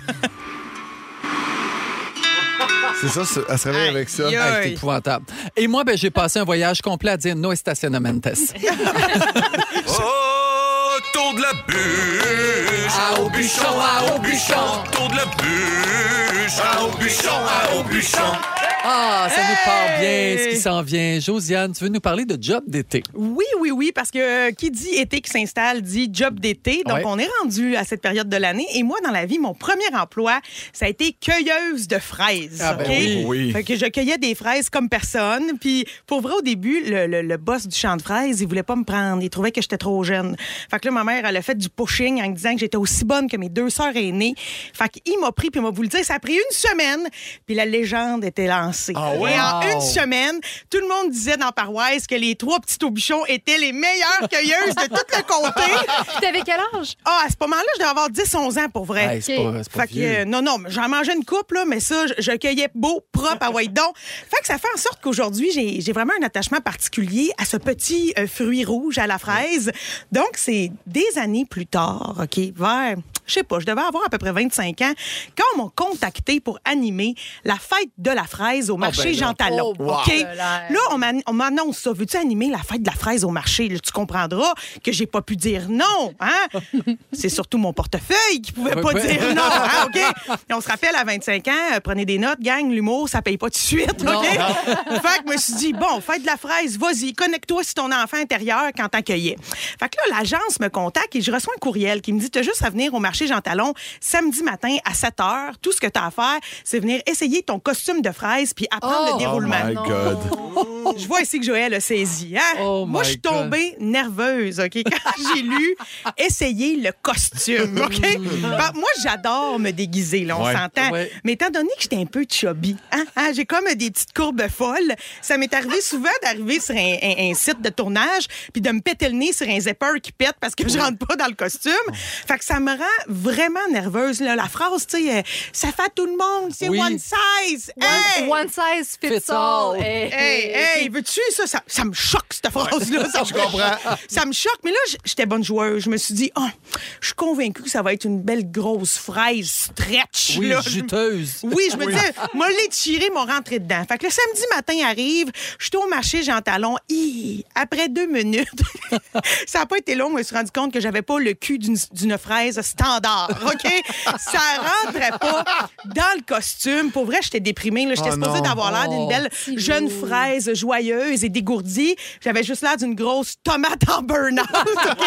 C'est ça, c'est- elle se réveille avec ça. Aïe, Ah, aïe. c'est épouvantable. Et moi, ben, j'ai passé un voyage complet à dire no estacionamentes. Autour de la bûche, à Aubuchon, à Aubuchon. Autour de la bûche, à Aubuchon, à Aubuchon. Ah, ça nous part bien, ce qui s'en vient. Josiane, tu veux nous parler de job d'été? Oui, oui, oui, parce que euh, qui dit été qui s'installe dit job d'été. Donc, Ouais. on est rendu à cette période de l'année. Et moi, dans la vie, mon premier emploi, ça a été cueilleuse de fraises. Ah, ben OK? oui. Oui. Fait que je cueillais des fraises comme personne. Puis, pour vrai, au début, le, le- le boss du champ de fraises, il voulait pas me prendre. Il trouvait que j'étais trop jeune. Fait que là, ma mère, elle a fait du pushing en me disant que j'étais aussi bonne que mes deux sœurs aînées. Fait qu'il m'a pris, puis il m'a voulu dire, ça a pris une semaine. Puis la légende était lancée. Ah ouais? Et en Wow. une semaine, tout le monde disait dans la paroisse que les trois petits Aubuchons étaient les meilleures cueilleuses de tout le comté. Puis t'avais quel âge? Ah, à ce moment-là, je devais avoir dix onze ans pour vrai. Hey, c'est OK. pas, c'est pas Fait que, vieux. euh, non, non, mais j'en mangeais une coupe, là, mais ça, je, je cueillais beau, propre à white don. Fait que ça fait en sorte qu'aujourd'hui, j'ai j'ai vraiment un attachement particulier à ce petit euh, fruit rouge à la fraise. Donc, c'est des années plus tard, OK, vers, je sais pas, je devais avoir à peu près vingt-cinq ans, quand on m'a contacté pour animer la fête de la fraise au marché ben là. Jean Talon. Oh, OK? wow. Là, on m'an- on m'annonce ça. Veux-tu animer la fête de la fraise au marché? Là, tu comprendras que j'ai pas pu dire non. Hein? C'est surtout mon portefeuille qui pouvait Ouais, pas ouais. dire non. Hein, OK? Et on se rappelle, à vingt-cinq ans, euh, prenez des notes, gang, l'humour, ça paye pas tout de suite. Non. OK? Fait que je me suis dit, bon, fête de la fraise, vas-y, connecte-toi sur ton enfant intérieur quand t'en cueillais. Fait que là, l'agence me contacte et je reçois un courriel qui me dit, t'as juste à venir au marché Jean Talon samedi matin à sept heures. Tout ce que t'as à faire, c'est venir essayer ton costume de fraise puis apprendre Oh. le déroulement. Oh my God. Je vois ici que Joël a saisi. Hein? Oh Moi, my je suis tombée nerveuse, OK? Quand j'ai lu « Essayer le costume », OK? Ben, moi, j'adore me déguiser, là, on Ouais. s'entend. Ouais. Mais étant donné que j'étais un peu chubby, hein, hein, j'ai comme des petites courbes folles, ça m'est arrivé souvent d'arriver sur un, un- un site de tournage puis de me péter le nez sur un zipper qui pète parce que je rentre pas dans le costume. Fait que ça me rend vraiment nerveuse. Là. La phrase, tu sais, euh, ça fait à tout le monde, c'est Oui. one size. Hey! One size fits, Fits all. all. Hey, Hey, hey, veux-tu ça, ça? Ça me choque, cette phrase-là. Ça, Je comprends. Ça me choque. Mais là, j- j'étais bonne joueuse. Je me suis dit, oh, je suis convaincue que ça va être une belle grosse fraise stretch. Oui, là. juteuse. Oui, je me disais, moi, les tirer, m'ont rentré dedans. Fait que le samedi matin arrive, je suis au marché Jean Talon. Hi, après deux minutes, ça n'a pas été long, je me suis rendu compte que j'avais pas le cul d'une d'une fraise standard, OK? Ça rentrait pas dans le costume. Pour vrai, j'étais déprimée. là. J'étais Oh supposée non. d'avoir l'air d'une belle petit jeune loup. fraise joyeuse et dégourdie. J'avais juste l'air d'une grosse tomate en burn-out, OK?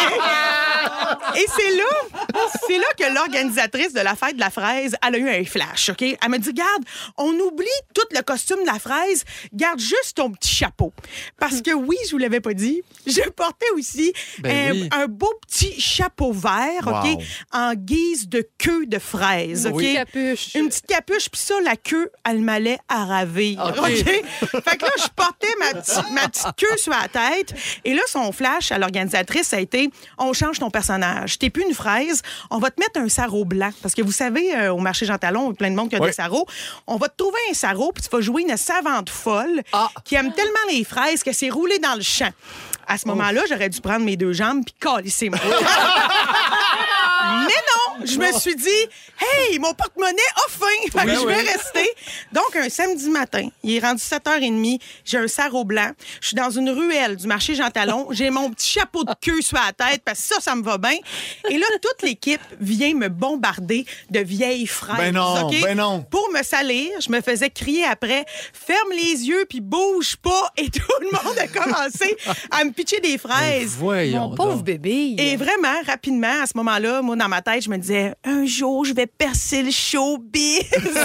Et c'est là, c'est là que l'organisatrice de la fête de la fraise, elle a eu un flash, OK? Elle m'a dit, garde, on oublie tout le costume de la fraise, garde juste ton petit chapeau. Parce que oui, je vous l'avais pas dit, je portais aussi Ben un, oui. un beau petit chapeau vert, OK? Wow. En guise de queue de fraise. Oui. OK? Capuche. Une petite capuche, puis ça, la queue, elle m'allait à ravir. OK. OK? Fait que là, je portais ma, petite- ma petite queue sur la tête. Et là, son flash à l'organisatrice, ça a été on change ton personnage. T'es plus une fraise, on va te mettre un sarrau blanc. Parce que vous savez, euh, au marché Jean Talon, il y a plein de monde qui a Oui. des sarraux. On va te trouver un sarrau, puis tu vas jouer une savante folle Ah. qui aime tellement les fraises que c'est roulé dans le champ. À ce moment-là, j'aurais dû prendre mes deux jambes puis calisser moi. Mais non, je me suis dit, hey, mon porte-monnaie a faim. Fait que Oui, je vais oui. rester. Donc, un samedi matin, il est rendu sept heures trente, j'ai un sarrau blanc, je suis dans une ruelle du marché Jean Talon, j'ai mon petit chapeau de queue sur la tête parce que ça, ça me va bien. Et là, toute l'équipe vient me bombarder de vieilles fraises. Ben non, OK? ben non. Pour me salir, je me faisais crier après, ferme les yeux puis bouge pas. Et tout le monde a commencé à me pitcher des fraises. Voyons. Mon pauvre donc. bébé. Et vraiment, rapidement, à ce moment-là, moi, dans ma tête, je me disais, un jour, je vais percer le showbiz.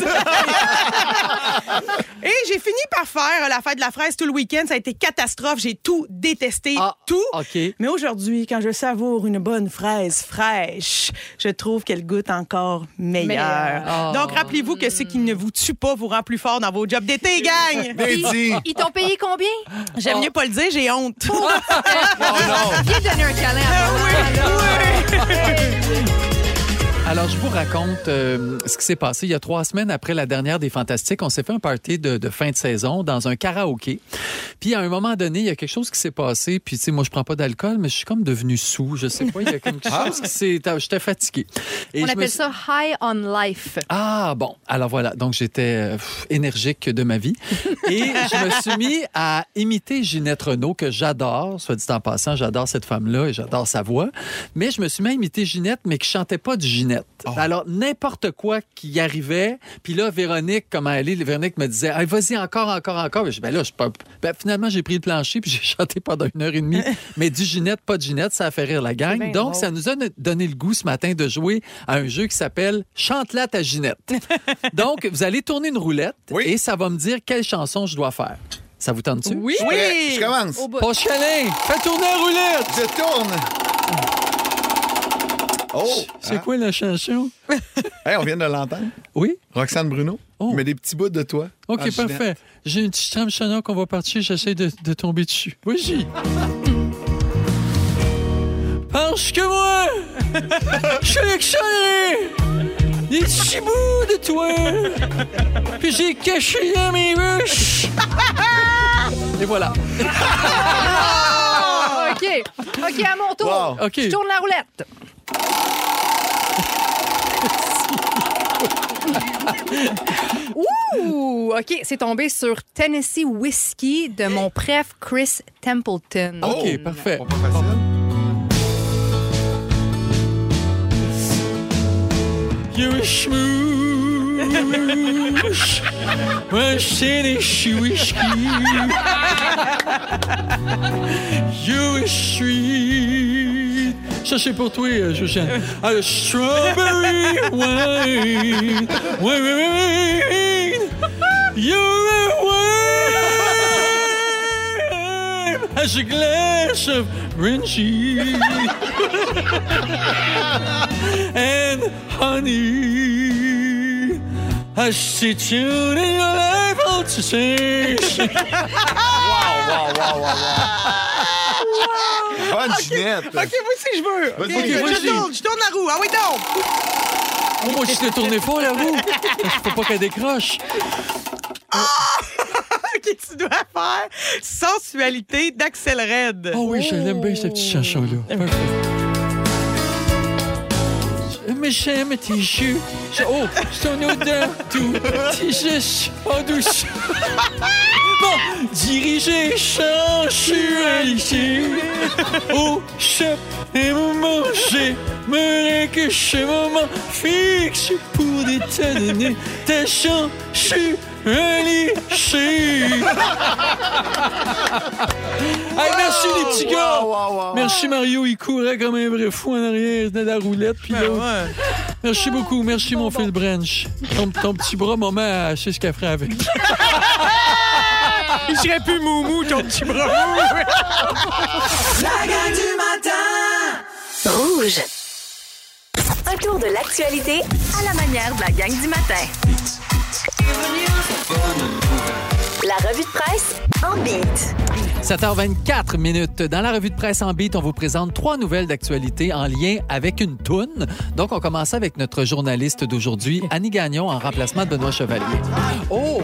Et j'ai fini par faire la fête de la fraise tout le week-end. Ça a été catastrophe. J'ai tout détesté, Ah, tout. OK. Mais aujourd'hui, quand je savoure une bonne fraise fraîche, je trouve qu'elle goûte encore meilleure. Meilleure. Ah. Donc, rappelez-vous que ce qui ne vous tue pas vous rend plus fort dans vos jobs d'été, gang! Dédi. Ils t'ont payé combien? J'aime mieux pas le dire, j'ai honte. Viens donner un câlin à Ah moi. oui, oui. Alors, je vous raconte euh, ce qui s'est passé il y a trois semaines après la dernière des Fantastiques. On s'est fait un party de, de fin de saison dans un karaoké. Puis, à un moment donné, il y a quelque chose qui s'est passé. Puis, tu sais, moi, je prends pas d'alcool, mais je suis comme devenu sous. Je sais pas, il y a quelque chose qui s'est... J'étais fatigué. Et On je me appelle suis- ça high on life. Ah, bon. Alors voilà. Donc, j'étais euh, pff, énergique de ma vie. Et je me suis mis à imiter Ginette Renault, que j'adore. Soit dit en passant, j'adore cette femme-là et j'adore sa voix. Mais je me suis mis à imiter Ginette, mais qui chantait pas du Ginette. Alors, n'importe quoi qui y arrivait. Puis là, Véronique, comment elle est, Véronique me disait, hey, vas-y, encore, encore, encore. Et je dis, ben là, je peux. Ben, finalement, j'ai pris le plancher puis j'ai chanté pendant une heure et demie. Mais du Ginette, pas de Ginette, ça a fait rire la gang. bien Donc, drôle. ça nous a donné le goût ce matin de jouer à un jeu qui s'appelle Chante-la ta Ginette. Donc, vous allez tourner une roulette Oui. et ça va me dire quelle chanson je dois faire. Ça vous tente-tu? Oui. Oui. Je commence. Au bout. Pascalin, fais tourner la roulette! Je tourne. Oh! C'est Hein? quoi la chanson? Hey, on vient de l'entendre. Oui? Roxane Bruno. Oh. Mais des petits bouts de toi. OK, en Ginette. parfait. J'ai une petite trame sonore qu'on va partir. J'essaie de, de tomber dessus. Vas-y. Parce que moi, je collectionnerai des petits bouts de toi que j'ai cachés dans mes ruches. Et voilà. Ah, OK. OK, à mon tour. Wow. OK. Je tourne la roulette. Ouh! OK, c'est tombé sur Tennessee Whiskey de mon préf Chris Templeton. OK, parfait. Pas facile. You're a schmoosh. Moi, c'est des chouichki. You're a sweet. Ça, c'est pour toi, euh, Josiane. A strawberry wine. Wine, wine, wine. You're a wine. As a glass of Renchi. And honey, I sit you in your life to say. Bonne Ginette. OK, moi aussi, je veux. OK, Vas-y, je, je vas-y. tourne, je tourne la roue. Ah oui, donc. Oh, moi, je t'ai tourné fort, la roue. Il faut pas qu'elle décroche. OK, tu dois faire Sensualité d'Axel Red. Oh oui, je l'aime bien, cette petite chanson-là. Parfait. Mais j'aime tes yeux. Je- Oh, ton odeur, tout tes gestes en douce. Bon, diriger, sensualité. Au shop et moment, j'aimerais que ce moment fixe pour détonner ta sensualité. Hey, merci les petits gars! Merci Mario, il courait comme un vrai fou en arrière de la roulette. Puis l'autre. Merci beaucoup, merci mon Phil Branch. Ton, ton petit bras, maman, elle sait ce qu'elle ferait avec. Il serait plus moumou, ton petit bras mou. La gang du matin! Rouge. Un tour de l'actualité à la manière de la gang du matin. La revue de presse en beat. sept heures vingt-quatre minutes. Dans la revue de presse en beat, on vous présente trois nouvelles d'actualité en lien avec une toune. Donc, on commence avec notre journaliste d'aujourd'hui, Annie Gagnon, en remplacement de Benoît Chevalier. Oh!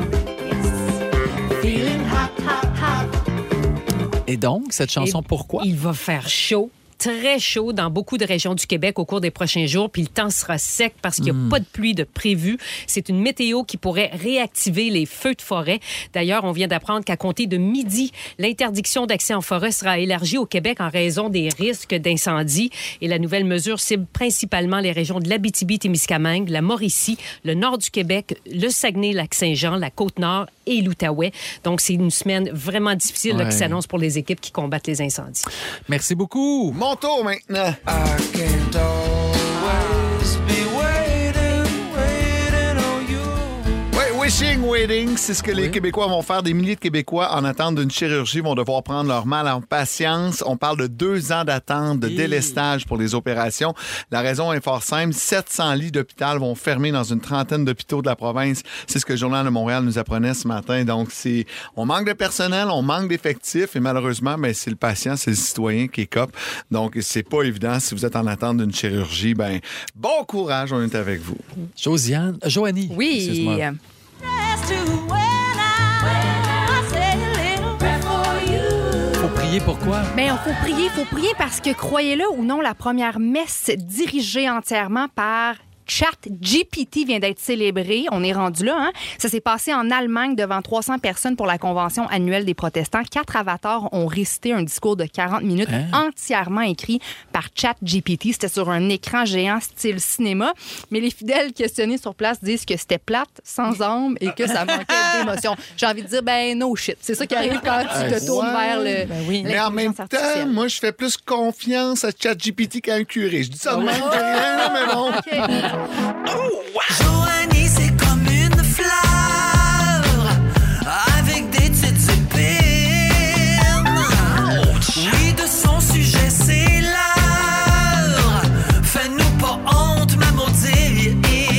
Et donc, cette chanson, Et pourquoi? Il va faire chaud. Très chaud dans beaucoup de régions du Québec au cours des prochains jours, puis le temps sera sec parce qu'il n'y a mm. pas de pluie de prévu. C'est une météo qui pourrait réactiver les feux de forêt. D'ailleurs, on vient d'apprendre qu'à compter de midi, l'interdiction d'accès en forêt sera élargie au Québec en raison des risques d'incendie. Et la nouvelle mesure cible principalement les régions de l'Abitibi-Témiscamingue, la Mauricie, le nord du Québec, le Saguenay-Lac-Saint-Jean, la Côte-Nord et l'Outaouais. Donc, c'est une semaine vraiment difficile ouais. là, qui s'annonce pour les équipes qui combattent les incendies. Merci beaucoup. Mon tour maintenant. Wishing, waiting, c'est ce que les oui. Québécois vont faire. Des milliers de Québécois, en attente d'une chirurgie, vont devoir prendre leur mal en patience. On parle de deux ans d'attente, de délestage pour les opérations. La raison est fort simple. sept cents lits d'hôpital vont fermer dans une trentaine d'hôpitaux de la province. C'est ce que le Journal de Montréal nous apprenait ce matin. Donc, c'est, on manque de personnel, on manque d'effectifs et malheureusement, ben, c'est le patient, c'est le citoyen qui écope. Donc, c'est pas évident. Si vous êtes en attente d'une chirurgie, ben, bon courage, on est avec vous. Josiane, Joanie. Oui. Excuse-moi. Faut prier pourquoi? Bien, il faut prier, il faut prier parce que, croyez-le ou non, la première messe dirigée entièrement par ChatGPT vient d'être célébrée. On est rendu là, hein? Ça s'est passé en Allemagne devant trois cents personnes pour la convention annuelle des protestants. Quatre avatars ont récité un discours de quarante minutes hein? entièrement écrit par ChatGPT. C'était sur un écran géant style cinéma. Mais les fidèles questionnés sur place disent que c'était plate, sans âme et que ça manquait d'émotion. J'ai envie de dire, ben no shit. C'est ça qui arrive quand tu te tournes ouais, vers le ben oui. Mais en même temps, moi, je fais plus confiance à ChatGPT qu'à un curé. Je dis ça de même, rien, mais bon. Okay. Oh, wow. Joanie, c'est comme une fleur avec des petites épines. Oui, de son sujet, c'est l'heure. Fais-nous pas honte, ma maudite.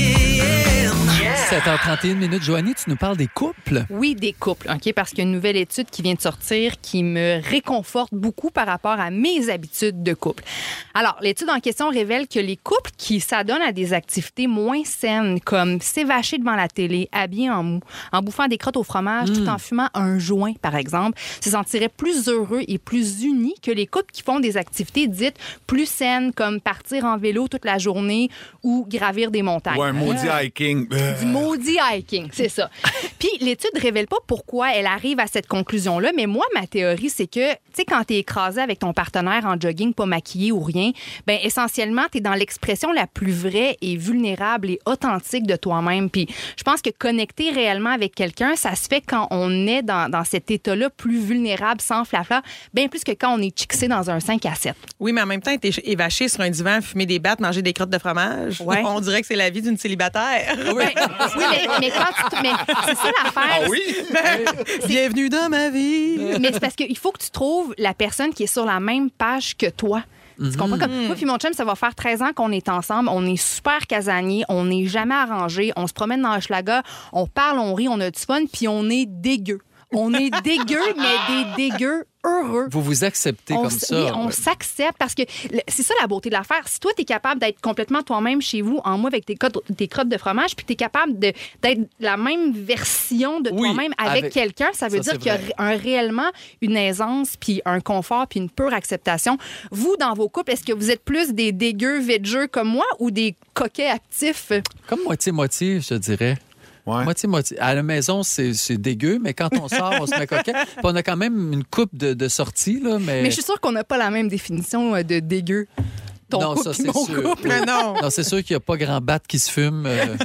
sept heures trente et une minutes, Joanie, tu nous parles des couples? Oui, des couples, OK? Parce qu'il y a une nouvelle étude qui vient de sortir qui me réconforte beaucoup par rapport à mes habitudes de couple. Alors, l'étude en question révèle que les couples qui s'adonnent à des activités moins saines, comme s'évacher devant la télé, habillés en mou, en bouffant des crottes au fromage, mmh. tout en fumant un joint, par exemple, se sentiraient plus heureux et plus unis que les couples qui font des activités dites plus saines, comme partir en vélo toute la journée ou gravir des montagnes. Ou un maudit euh, hiking. Du maudit hiking, c'est ça. Puis l'étude ne révèle pas pourquoi elle arrive à cette conclusion-là, mais moi, ma théorie, c'est que, tu sais, quand t'es écrasé avec ton partenaire en jogging, pas maquillé ou rien, bien, essentiellement, t'es dans l'expression la plus vraie et vulnérable et authentique de toi-même. Puis je pense que connecter réellement avec quelqu'un, ça se fait quand on est dans, dans cet état-là plus vulnérable, sans flafla, bien plus que quand on est chixé dans un cinq à sept. Oui, mais en même temps, t'es évaché sur un divan, fumer des battes, manger des crottes de fromage. Ouais. On dirait que c'est la vie d'une célibataire. Oui, oui mais, mais quand tu... Mais c'est ça l'affaire. Ah oui? C'est... Bienvenue dans ma vie. Mais c'est parce qu'il faut que tu trouves la personne qui est sur la même page que toi. Tu mm-hmm. comprends? Comme moi puis mon chum, ça va faire treize ans qu'on est ensemble. On est super casaniers. On n'est jamais arrangés. On se promène dans Hochelaga. On parle, on rit, on a du fun, puis on est dégueu. On est dégueu, mais des dégueux heureux. Vous vous acceptez on comme s- ça. Oui, on s'accepte parce que le- c'est ça la beauté de l'affaire. Si toi, tu es capable d'être complètement toi-même chez vous, en moi, avec tes, cotes, tes crottes de fromage, puis tu es capable de, d'être la même version de Oui, toi-même avec, avec- quelqu'un, ça veut ça, dire c'est qu'il y a vrai. un, réellement une aisance, puis un confort, puis une pure acceptation. Vous, dans vos couples, est-ce que vous êtes plus des dégueux vegeux comme moi ou des coquets actifs? Comme moitié-moitié, je te dirais. Ouais. Moitié-moitié. À la maison, c'est, c'est dégueu, mais quand on sort, on se met coquet. Puis on a quand même une coupe de, de sorties, là, mais... Mais je suis sûre qu'on n'a pas la même définition euh, de dégueu. Ton non, couple ça, puis c'est mon sûr. couple. Mais non. Non, c'est sûr qu'il n'y a pas grand bat qui se fume. euh,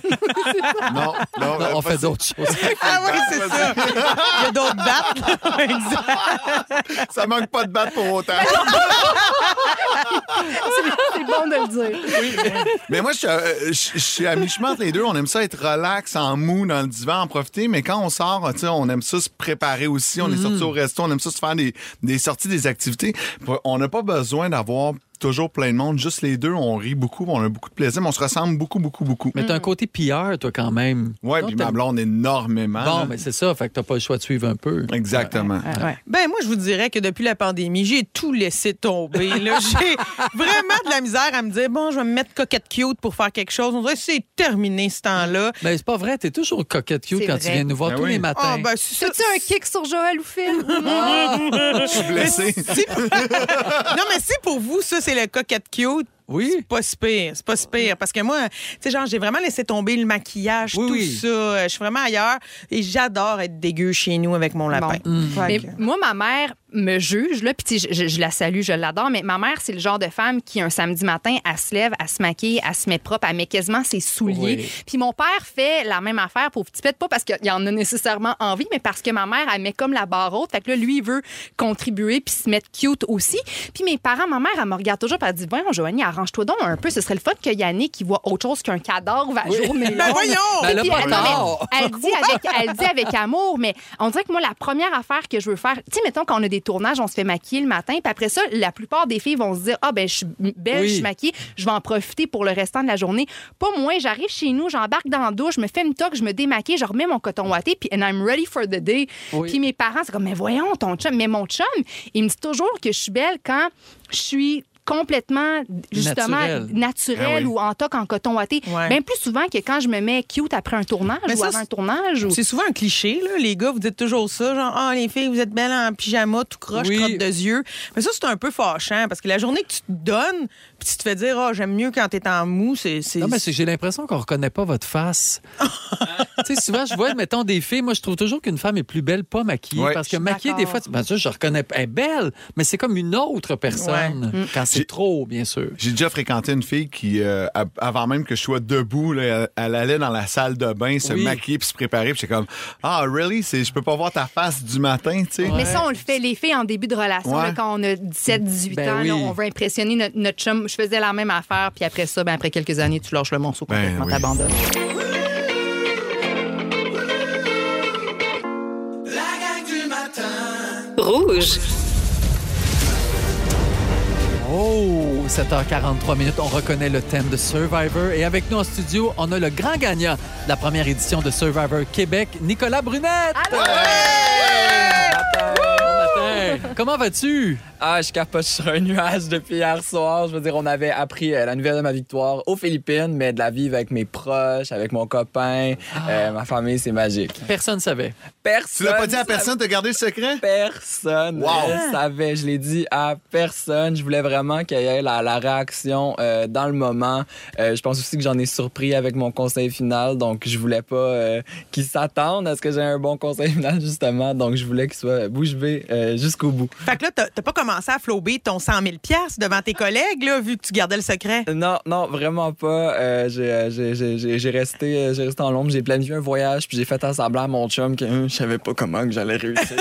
Non, non, non, on fait d'autres choses. Ah oui, c'est ça. Il y a d'autres battes. Exact. Ça manque pas de batte pour autant. c'est, c'est bon de le dire. Mais moi, je suis, euh, je, je suis à mi-chemin entre les deux. On aime ça être relax, en mou, dans le divan, en profiter. Mais quand on sort, tu sais, on aime ça se préparer aussi. On est sorti au resto, on aime ça se faire des, des sorties, des activités. On n'a pas besoin d'avoir toujours plein de monde. Juste les deux, on rit beaucoup, on a beaucoup de plaisir, mais on se ressemble beaucoup, beaucoup, beaucoup. Mais t'as un côté P R, toi, quand même. Oui, puis ma blonde énormément. Bon, là. mais c'est ça, fait que t'as pas le choix de suivre un peu. Exactement. Ouais, ouais. Ben moi, je vous dirais que depuis la pandémie, j'ai tout laissé tomber. Là. J'ai vraiment de la misère à me dire, bon, je vais me mettre coquette cute pour faire quelque chose. On dirait que c'est terminé ce temps-là. Ben, c'est pas vrai, t'es toujours coquette cute C'est quand vrai. tu viens nous voir Ben tous oui. les matins. Ah, ben, c'est ça. As-tu un kick sur Joël ou Phil? Je suis blessé. Si- non, mais si pour vous, ça, c'est le coquette cute, Oui. c'est pas si pire. C'est pas si pire. Parce que moi, tu sais, genre, j'ai vraiment laissé tomber le maquillage, Oui, tout oui. ça. Je suis vraiment ailleurs et j'adore être dégueu chez nous avec mon lapin. Bon. Fait Mais que- moi, ma mère me juge, là, puis tu sais, je, je- je la salue, je l'adore, mais ma mère, c'est le genre de femme qui, un samedi matin, elle se lève, elle se maquille, elle se met propre, elle met quasiment ses souliers. Oui. Puis mon père fait la même affaire pour petit pète, pas parce qu'il en a nécessairement envie, mais parce que ma mère, elle met comme la barre haute. Fait que là, lui, il veut contribuer puis se mettre cute aussi. Puis mes parents, ma mère, elle me regarde toujours, puis elle dit, voyons, Joanie, arrange-toi donc un peu. Ce serait le fun que Yannick, il voit autre chose qu'un cadavre à journée longue. Ben voyons! Ben, elle a Puis pas elle- non, mais tort. elle dit avec, elle dit avec amour, mais on dirait que moi, la première affaire que je veux faire, tu sais, mettons, quand on a des tournages, on se fait maquiller le matin, puis après ça, la plupart des filles vont se dire, ah, ben, je suis belle, Oui. je suis maquillée, je vais en profiter pour le restant de la journée. Pas moi, j'arrive chez nous, j'embarque dans la douche, je me fais une toque, je me démaquille, je remets mon coton ouaté, puis and I'm ready for the day. Oui. Puis mes parents, c'est comme, mais voyons, ton chum, mais mon chum, il me dit toujours que je suis belle quand je suis complètement, justement, Naturelle. naturelle Ah oui. ou en toque, en coton ouaté. Ouais. Bien plus souvent que quand je me mets cute après un tournage Mais ou ça, avant un c'est- tournage. Ou... C'est souvent un cliché, là. Les gars, vous dites toujours ça, genre, ah, les filles, vous êtes belles en pyjama, tout croche, Oui. crotte de yeux. Mais ça, c'est un peu fâchant parce que la journée que tu te donnes, puis tu te fais dire, ah, j'aime mieux quand t'es en mou, c'est. c'est- Non, mais c'est que j'ai l'impression qu'on reconnaît pas votre face. Tu sais, souvent, je vois, mettons, des filles, moi, je trouve toujours qu'une femme est plus belle pas maquillée. Ouais. Parce que Je suis maquillée, des d'accord. fois, tu- ben, ça, je reconnais pas. Elle est belle, mais c'est comme une autre personne. Quand c'est J'ai- trop, bien sûr. J'ai déjà fréquenté une fille qui, euh, a- avant même que je sois debout, là, elle allait dans la salle de bain se Oui. maquiller puis se préparer. Puis j'étais comme, ah, really? C'est, je peux pas voir ta face du matin, tu sais. Mais ça, on le fait, les filles, en début de relation, Ouais. là, quand on a dix-sept, dix-huit Ben ans, oui. là, on veut impressionner notre, notre chum. Je faisais la même affaire, puis après ça, ben, après quelques années, tu lâches le morceau Ben complètement, oui. t'abandonnes. Rouge. Oh, sept heures quarante-trois minutes, on reconnaît le thème de Survivor. Et avec nous en studio, on a le grand gagnant de la première édition de Survivor Québec, Nicolas Brunette. Allô? Bon matin. Comment vas-tu? Ah, je capote sur un nuage depuis hier soir. Je veux dire, on avait appris euh, la nouvelle de ma victoire aux Philippines, mais de la vivre avec mes proches, avec mon copain, euh, ma famille, c'est magique. Personne ne savait. Personne. Tu l'as pas dit à savait- personne, t'as gardé le secret? Personne Wow. ne savait. Je l'ai dit à personne. Je voulais vraiment qu'il y ait la, la réaction euh, dans le moment. Euh, je pense aussi que j'en ai surpris avec mon conseil final. Donc, je voulais pas euh, qu'ils s'attendent à ce que j'ai un bon conseil final, justement. Donc, je voulais qu'il soit bouche bée euh, jusqu'au bout. Fait que là, t'as t'as pas commencé à flober ton cent mille piastres devant tes collègues, là, vu que tu gardais le secret. Non, non, vraiment pas. Euh, j'ai, euh, j'ai, j'ai, j'ai- j'ai resté, euh, j'ai resté en l'ombre. J'ai planifié un voyage, puis j'ai fait à semblant à mon chum que euh, je savais pas comment que j'allais réussir.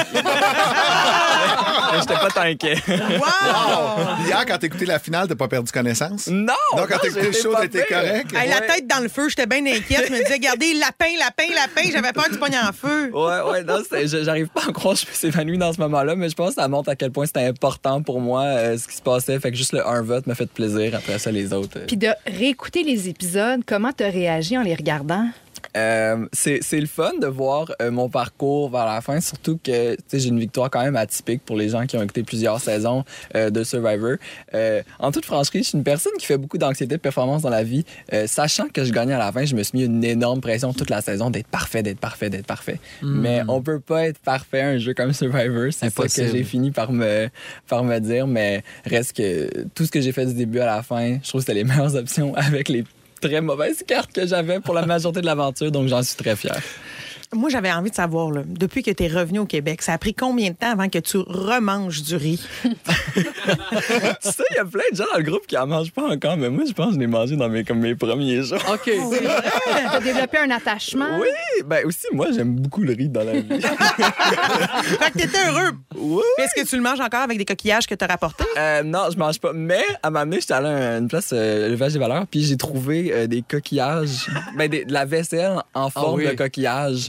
Mais j'étais pas tant inquiet. Wow! Hier, quand t'as écouté la finale, t'as pas perdu connaissance? Non! Donc, quand t'as écouté le j'étais show, pas t'étais pire. correct? Hey, la Ouais. tête dans le feu, j'étais bien inquiète. Je me disais, regardez, lapin, lapin, lapin. J'avais peur que tu pognes en feu. Ouais, ouais, non, c'est- je- j'arrive pas à croire que je me suis évanoui dans ce moment-là, mais je pense que ça montre à quel point c'était important pour moi, euh, ce qui se passait. Fait que juste le un vote m'a fait plaisir. Après ça, les autres. euh, Puis de réécouter les épisodes, comment t'as réagi en les regardant? Euh, c'est, c'est le fun de voir euh, mon parcours vers la fin, surtout que tu sais, j'ai une victoire quand même atypique pour les gens qui ont écouté plusieurs saisons euh, de Survivor. Euh, en toute franchise, je suis une personne qui fait beaucoup d'anxiété de performance dans la vie. Euh, sachant que je gagnais à la fin, je me suis mis une énorme pression toute la saison d'être parfait, d'être parfait, d'être parfait. Mm. Mais on peut pas être parfait à un jeu comme Survivor. C'est ça Impossible. que j'ai fini par me, par me dire. Mais reste que tout ce que j'ai fait du début à la fin, je trouve que c'était les meilleures options avec les très mauvaises cartes que j'avais pour la majorité de l'aventure, donc j'en suis très fier. Moi, j'avais envie de savoir, là, depuis que tu es revenu au Québec, ça a pris combien de temps avant que tu remanges du riz? Tu sais, il y a plein de gens dans le groupe qui en mangent pas encore, mais moi, je pense que je l'ai mangé dans mes, comme mes premiers jours. OK. T'as développé un attachement? Oui, ben aussi, moi, j'aime beaucoup le riz dans la vie. Fait que t'étais heureux. Oui. Est-ce que tu le manges encore avec des coquillages que t'as rapportés? Euh, non, je mange pas. Mais à un moment donné, j'étais allé à une place, euh, élevage des valeurs, puis j'ai trouvé euh, des coquillages, ben, des- de la vaisselle en forme oui. de coquillage.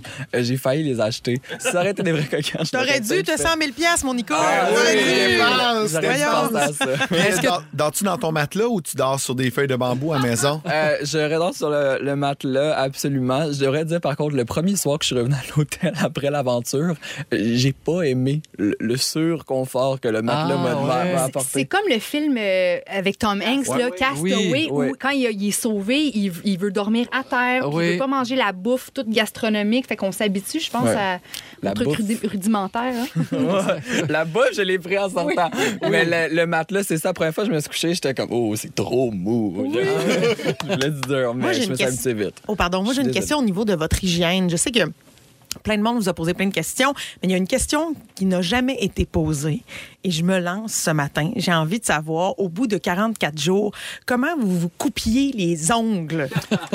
Euh, j'ai failli les acheter. Si ça aurait été des vrais coquins, je T'aurais l'aurais dû peut-être te fait. cent mille piastres, mon Nico. Ah, T'aurais oui, dû. dépense, J'aurais dû Voyons. penser à ça. Puis, Est-ce que- dors- Dors-tu dans ton matelas ou tu dors sur des feuilles de bambou à la maison? Euh, je redors sur le, le matelas, absolument. Je devrais dire, par contre, le premier soir que je suis revenu à l'hôtel après l'aventure, euh, j'ai pas aimé le, le surconfort que le matelas Ah, m'a, m'a- ouais. m'a C'est apporté. comme le film euh, avec Tom Hanks, Ouais. là, Castaway, Oui, où oui. quand il, a- il est sauvé, il, il veut dormir à terre, puis Oui. il veut pas manger la bouffe toute gastronomique. Fait qu'on s'habitue, je pense, Ouais. à La un truc bouffe. rudi- rudimentaire. hein. Ouais. La bouffe, je l'ai pris en sortant. Mais le, le matelas, c'est ça. La première fois que je me suis couché, j'étais comme, oh, c'est trop mou. Je voulais dire, mais Moi, j'ai je une me suis question- habitué vite. Oh, pardon. Moi, Je j'ai suis une question au niveau de votre hygiène. Je sais que plein de monde vous a posé plein de questions, mais il y a une question qui n'a jamais été posée. Et je me lance ce matin. J'ai envie de savoir, au bout de quarante-quatre jours, comment vous vous coupiez les ongles?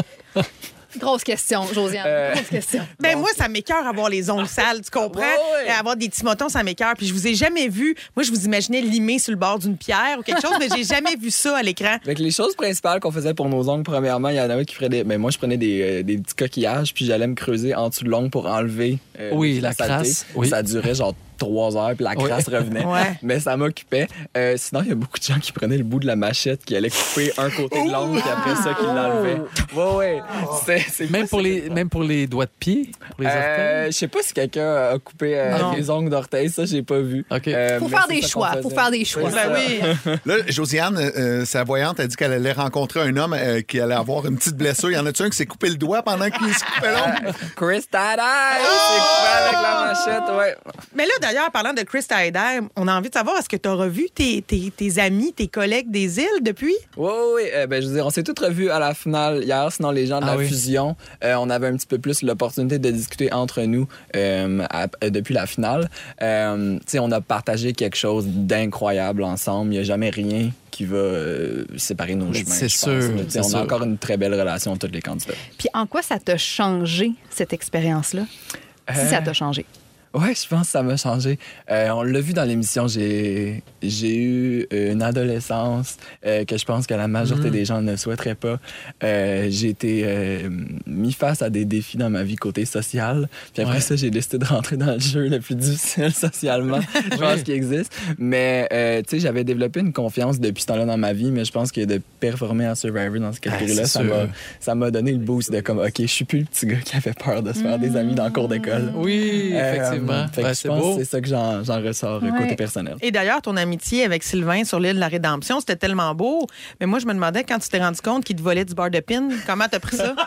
Grosse question, Josiane. Euh, Grosse question. Ben moi, ça m'écœure avoir les ongles sales, tu comprends? Ouais, ouais. Avoir des petits motons, ça m'écœure. Puis je vous ai jamais vu. Moi, je vous imaginais limer sur le bord d'une pierre ou quelque chose, mais j'ai jamais vu ça à l'écran. Avec les choses principales qu'on faisait pour nos ongles, premièrement, il y en avait qui feraient des. Mais moi, je prenais des, euh, des petits coquillages, puis j'allais me creuser en dessous de l'ongle pour enlever euh, Oui, la saleté. crasse, oui. Ça durait genre trois heures, puis la Oui. crasse revenait. Ouais. Mais ça m'occupait. Euh, sinon, il y a beaucoup de gens qui prenaient le bout de la machette, qui allaient couper un côté de l'ongle, puis après ça, qui l'enlevaient. Ouais, ouais. C'est, c'est Même pas pour, si- les, même pour les doigts de pied, pour les Euh, orteils. je sais pas si quelqu'un a coupé euh, Non. les ongles d'orteil, ça, j'ai pas vu. OK. Euh, Faut mais faire c'est des ça choix. qu'on Faut faisait. faire des choix. C'est Ben ça. oui. Là, Josiane, euh, sa voyante, a dit qu'elle allait rencontrer un homme euh, qui allait avoir une petite blessure. Y en a-tu un qui s'est coupé le doigt pendant qu'il se coupait l'ongle? Chris Taday! C'est coupé avec la machette, ouais. Mais là, d'ailleurs, parlant de Chris Tyder, on a envie de savoir, est-ce que tu as revu tes, tes, tes amis, tes collègues des îles depuis? Oui, oui, oui. Ben, je veux dire, on s'est tous revus à la finale hier. Sinon, les gens de Ah la oui. fusion, euh, on avait un petit peu plus l'opportunité de discuter entre nous euh, à- euh, depuis la finale. Euh, tu sais, on a partagé quelque chose d'incroyable ensemble. Il n'y a jamais rien qui va euh, séparer nos chemins. C'est je sûr, pense. Tu sais, c'est on sûr. a encore une très belle relation, tous les candidats. Puis en quoi ça t'a changé, cette expérience-là? Si Euh, ça t'a changé. Ouais, je pense que ça m'a changé. Euh, on l'a vu dans l'émission, j'ai j'ai eu une adolescence euh, que je pense que la majorité Mm. des gens ne souhaiteraient pas. Euh, j'ai été euh, mis face à des défis dans ma vie côté social. Puis après Ouais. ça, j'ai décidé de rentrer dans le jeu le plus difficile socialement, je pense qu'il existe. Mais euh, tu sais, j'avais développé une confiance depuis ce temps-là dans ma vie, mais je pense que de performer à Survivor dans cette catégorie-là, c'est ça sûr. m'a ça m'a donné le boost de comme, OK, je suis plus le petit gars qui avait peur de se faire des amis dans le cours d'école. Oui, Euh, effectivement. fait que Ouais, je c'est pense beau. que c'est ça que j'en, j'en ressors euh, Ouais. côté personnel. Et d'ailleurs, ton amitié avec Sylvain sur l'île de la Rédemption, c'était tellement beau. Mais moi, je me demandais, quand tu t'es rendu compte qu'il te volait du beurre de pin, comment t'as pris ça?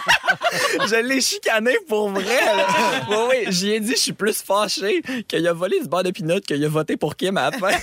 Je l'ai chicané pour vrai. là. Oui, oui, j'y ai dit, je suis plus fâché qu'il a volé du beurre de pinot qu'il a voté pour Kim à la fin.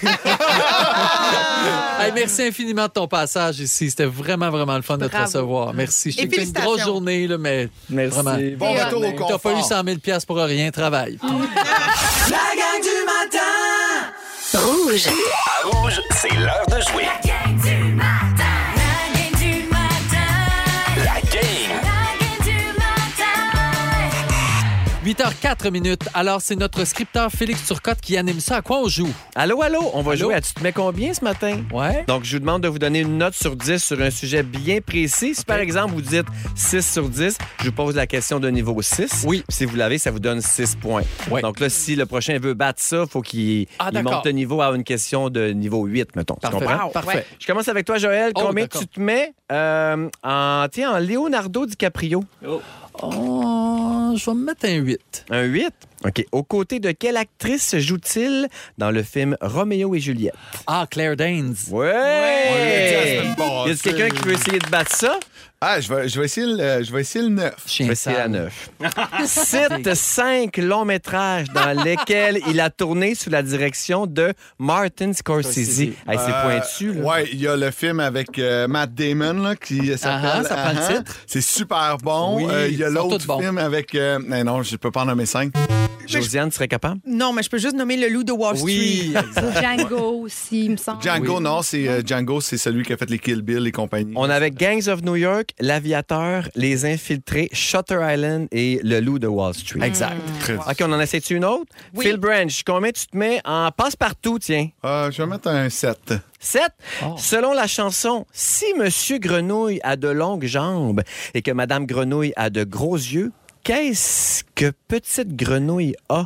Hey, merci infiniment de ton passage ici. C'était vraiment, vraiment le fun de te Bravo. recevoir. Merci. Je sais Et que c'était une grosse félicitations. journée, là, mais Merci. vraiment. Bon Et, retour au T'as pas eu confort. cent mille piastres pour rien. Travail. La gang du matin! Rouge. À Rouge, c'est l'heure de jouer. La gang du matin! La gang du matin! La game. La gang du matin! huit heures quatre minutes. Alors, c'est notre scripteur Félix Turcotte qui anime ça. À quoi on joue? Allô, allô, on va Allô? jouer à Tu te mets combien ce matin? Ouais. Donc, je vous demande de vous donner une note sur dix sur un sujet bien précis. Si, par exemple, vous dites six sur dix, je vous pose la question de niveau six. Oui. Si vous l'avez, ça vous donne six points. Ouais. Donc là, si le prochain veut battre ça, il faut qu'il Ah, il d'accord. monte de niveau à une question de niveau huit, mettons. Tu Parfait. comprends? Parfait. Ouais. Je commence avec toi, Joël. Oh, Combien d'accord. tu te mets euh, en, tiens, en Leonardo DiCaprio? Oh, je vais me mettre un huit. Un huit? OK. Aux côtés de quelle actrice joue-t-il dans le film Roméo et Juliette? Ah, Claire Danes. Ouais! On l'a dit la semaine Y passée. a quelqu'un qui veut essayer de battre ça? Ah, je vais, je vais essayer le, je vais essayer le neuf. Chien Je vais essayer la sale. neuf. Cite cinq longs métrages dans lesquels il a tourné sous la direction de Martin Scorsese. Hey, c'est Euh, pointu, là. Ouais, il y a le film avec euh, Matt Damon là, qui s'appelle. Ah, ça prend le Ah, titre. C'est super bon. Oui, Euh, Il y a ils sont l'autre tous bons. film avec. euh, non, non, je peux pas en nommer cinq. Josiane, tu serais capable? Non, mais je peux juste nommer le loup de Wall Street. Oui, exact. Django aussi, il me semble. Django, Oui. non, c'est euh, Django, c'est celui qui a fait les Kill Bill et compagnie. On avait Gangs of New York, L'Aviateur, Les Infiltrés, Shutter Island et Le Loup de Wall Street. Exact. Très- OK, on en essaie-tu une autre? Oui. Phil Branch, combien tu te mets en passe-partout, tiens? Euh, je vais mettre un sept. sept. Oh. Selon la chanson, si Monsieur Grenouille a de longues jambes et que Madame Grenouille a de gros yeux, Qu'est-ce que Petite Grenouille a?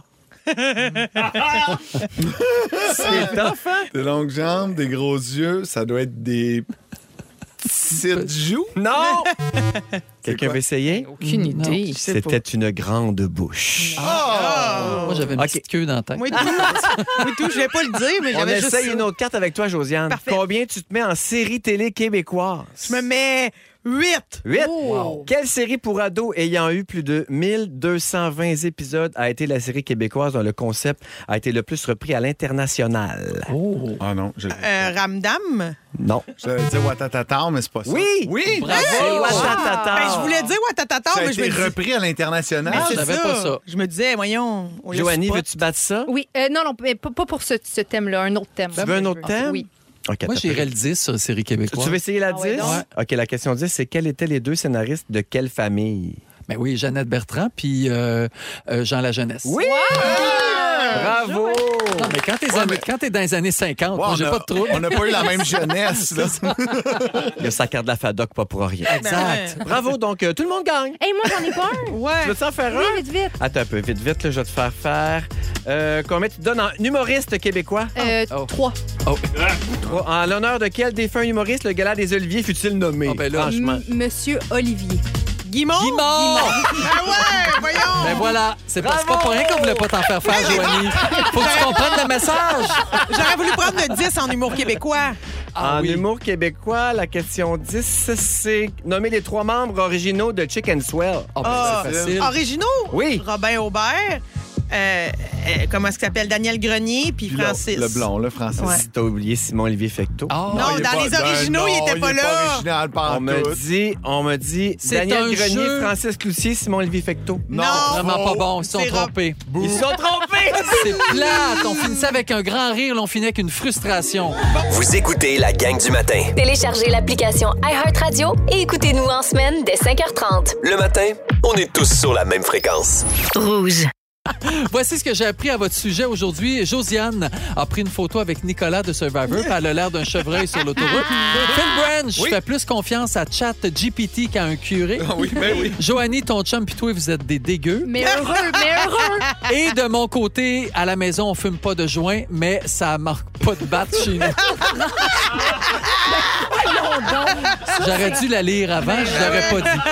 C'est tough, hein? Des longues jambes, des gros yeux, ça doit être des petites joues. Non! Quelqu'un veut essayer? Aucune idée. C'était une grande bouche. Moi, j'avais une OK. petite queue dans la tête. Moi, tout. Moi, tout. Je vais pas le dire, mais On j'avais juste essaye ça. une autre carte avec toi, Josiane. Parfait. Combien tu te mets en série télé québécoise? Je me mets huit. huit. Oh. Quelle série pour ados ayant eu plus de mille deux cent vingt épisodes a été la série québécoise dont le concept a été le plus repris à l'international? Oh. Ah non, je Euh, Ramdam. Non. J'allais dire Watatata, mais c'est pas ça. Oui! Oui! Bravo! C'est Watatata. Ben, je voulais dire Watatata, Ça a mais je me été dis... repris à l'international. Mais Ah, c'est j'avais pas ça. Je me disais, voyons... on laisse Joanie, pas. veux-tu battre ça? Oui, euh, non, non, mais pas, pas pour ce, ce thème-là, un autre thème. Tu veux un autre thème? Oui. OK, Moi, attends, j'irais le dix sur la série Tu québécoise. veux essayer la Ah ouais, dix? donc. OK, la question dix, c'est quels étaient les deux scénaristes de quelle famille? Ben oui, Jeannette Bertrand puis euh, euh, Jean Lajeunesse. Oui! Bravo! Non, mais quand t'es Ouais, an- mais- quand t'es dans les années cinquante, Ouais, moi, on j'ai a- pas de trouble. On n'a pas eu la même jeunesse. Là. Il y a sa carte de la FADOC, pas pour rien. Exact. Bravo, donc euh, tout le monde gagne. Hey, moi, j'en ai pas un. Ouais. Tu veux t'en faire un? Oui, vite, vite. Attends un peu, vite, vite, là, je vais te faire faire. Euh, combien tu te donnes en humoriste québécois? Euh, Oh. Trois. Trois. En l'honneur de quel défunt humoriste le gala des Oliviers fut-il nommé? Ah, ben là, Franchement. M- Monsieur Olivier. Guimond. Guimond! Ah ouais, voyons. Ben voilà, c'est pas, c'est pas Bravo! pour rien qu'on voulait pas t'en faire faire, Joanie. Faut que tu comprennes le message. J'aurais voulu prendre le dix en humour québécois. Ah en oui. humour québécois, la question dix, c'est nommer les trois membres originaux de Chicken Swell. Ah, ben, Ah, c'est facile. Originaux? Oui. Robin Aubert. Euh, euh, comment est-ce qu'il s'appelle? Daniel Grenier puis Puis le- Francis. Le blond, là, Francis. Ouais. T'as oublié Simon-Olivier Fecteau. Ah, Non, il est dans pas- les ben originaux, il non, était pas est là. Pas original, pas On en me tout. dit, on me dit C'est Daniel un Grenier, jeu. Francis Cloutier, Simon-Olivier Fecteau. Non, Vraiment pas bon, ils se sont C'est trompés. Ils se sont trompés! C'est plate. On finissait avec un grand rire, là, on finit avec une frustration. Vous écoutez la gang du matin. Téléchargez l'application iHeartRadio et écoutez-nous en semaine dès cinq heures trente. Le matin, on est tous sur la même fréquence. Rouge. Voici ce que j'ai appris à votre sujet aujourd'hui. Josiane a pris une photo avec Nicolas de Survivor, puis elle a l'air d'un chevreuil sur l'autoroute. Phil Branch Oui. fait plus confiance à Chat G P T qu'à un curé. Ah oui, ben oui. Joanie, ton chum pis toi, vous êtes des dégueux. Mais heureux, mais heureux. Et de mon côté, à la maison, on fume pas de joint, mais ça marque pas de batte chez nous. J'aurais dû la lire avant, je l'aurais pas dit.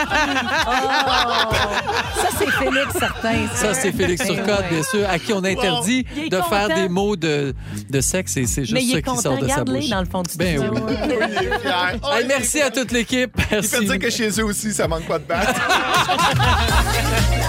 Ça, c'est Félix, certain. Ça, c'est Félix Turcotte, bien sûr, à qui on interdit Il est de faire content. des mots de, de sexe et c'est juste Mais il ça est qui content. sort de sa Garde-les bouche. dans le fond du Ben studio. oui. Il est fier. Oh, Hey, il est merci à toute l'équipe. Il Merci. fait dire que chez eux aussi, ça manque pas de batte.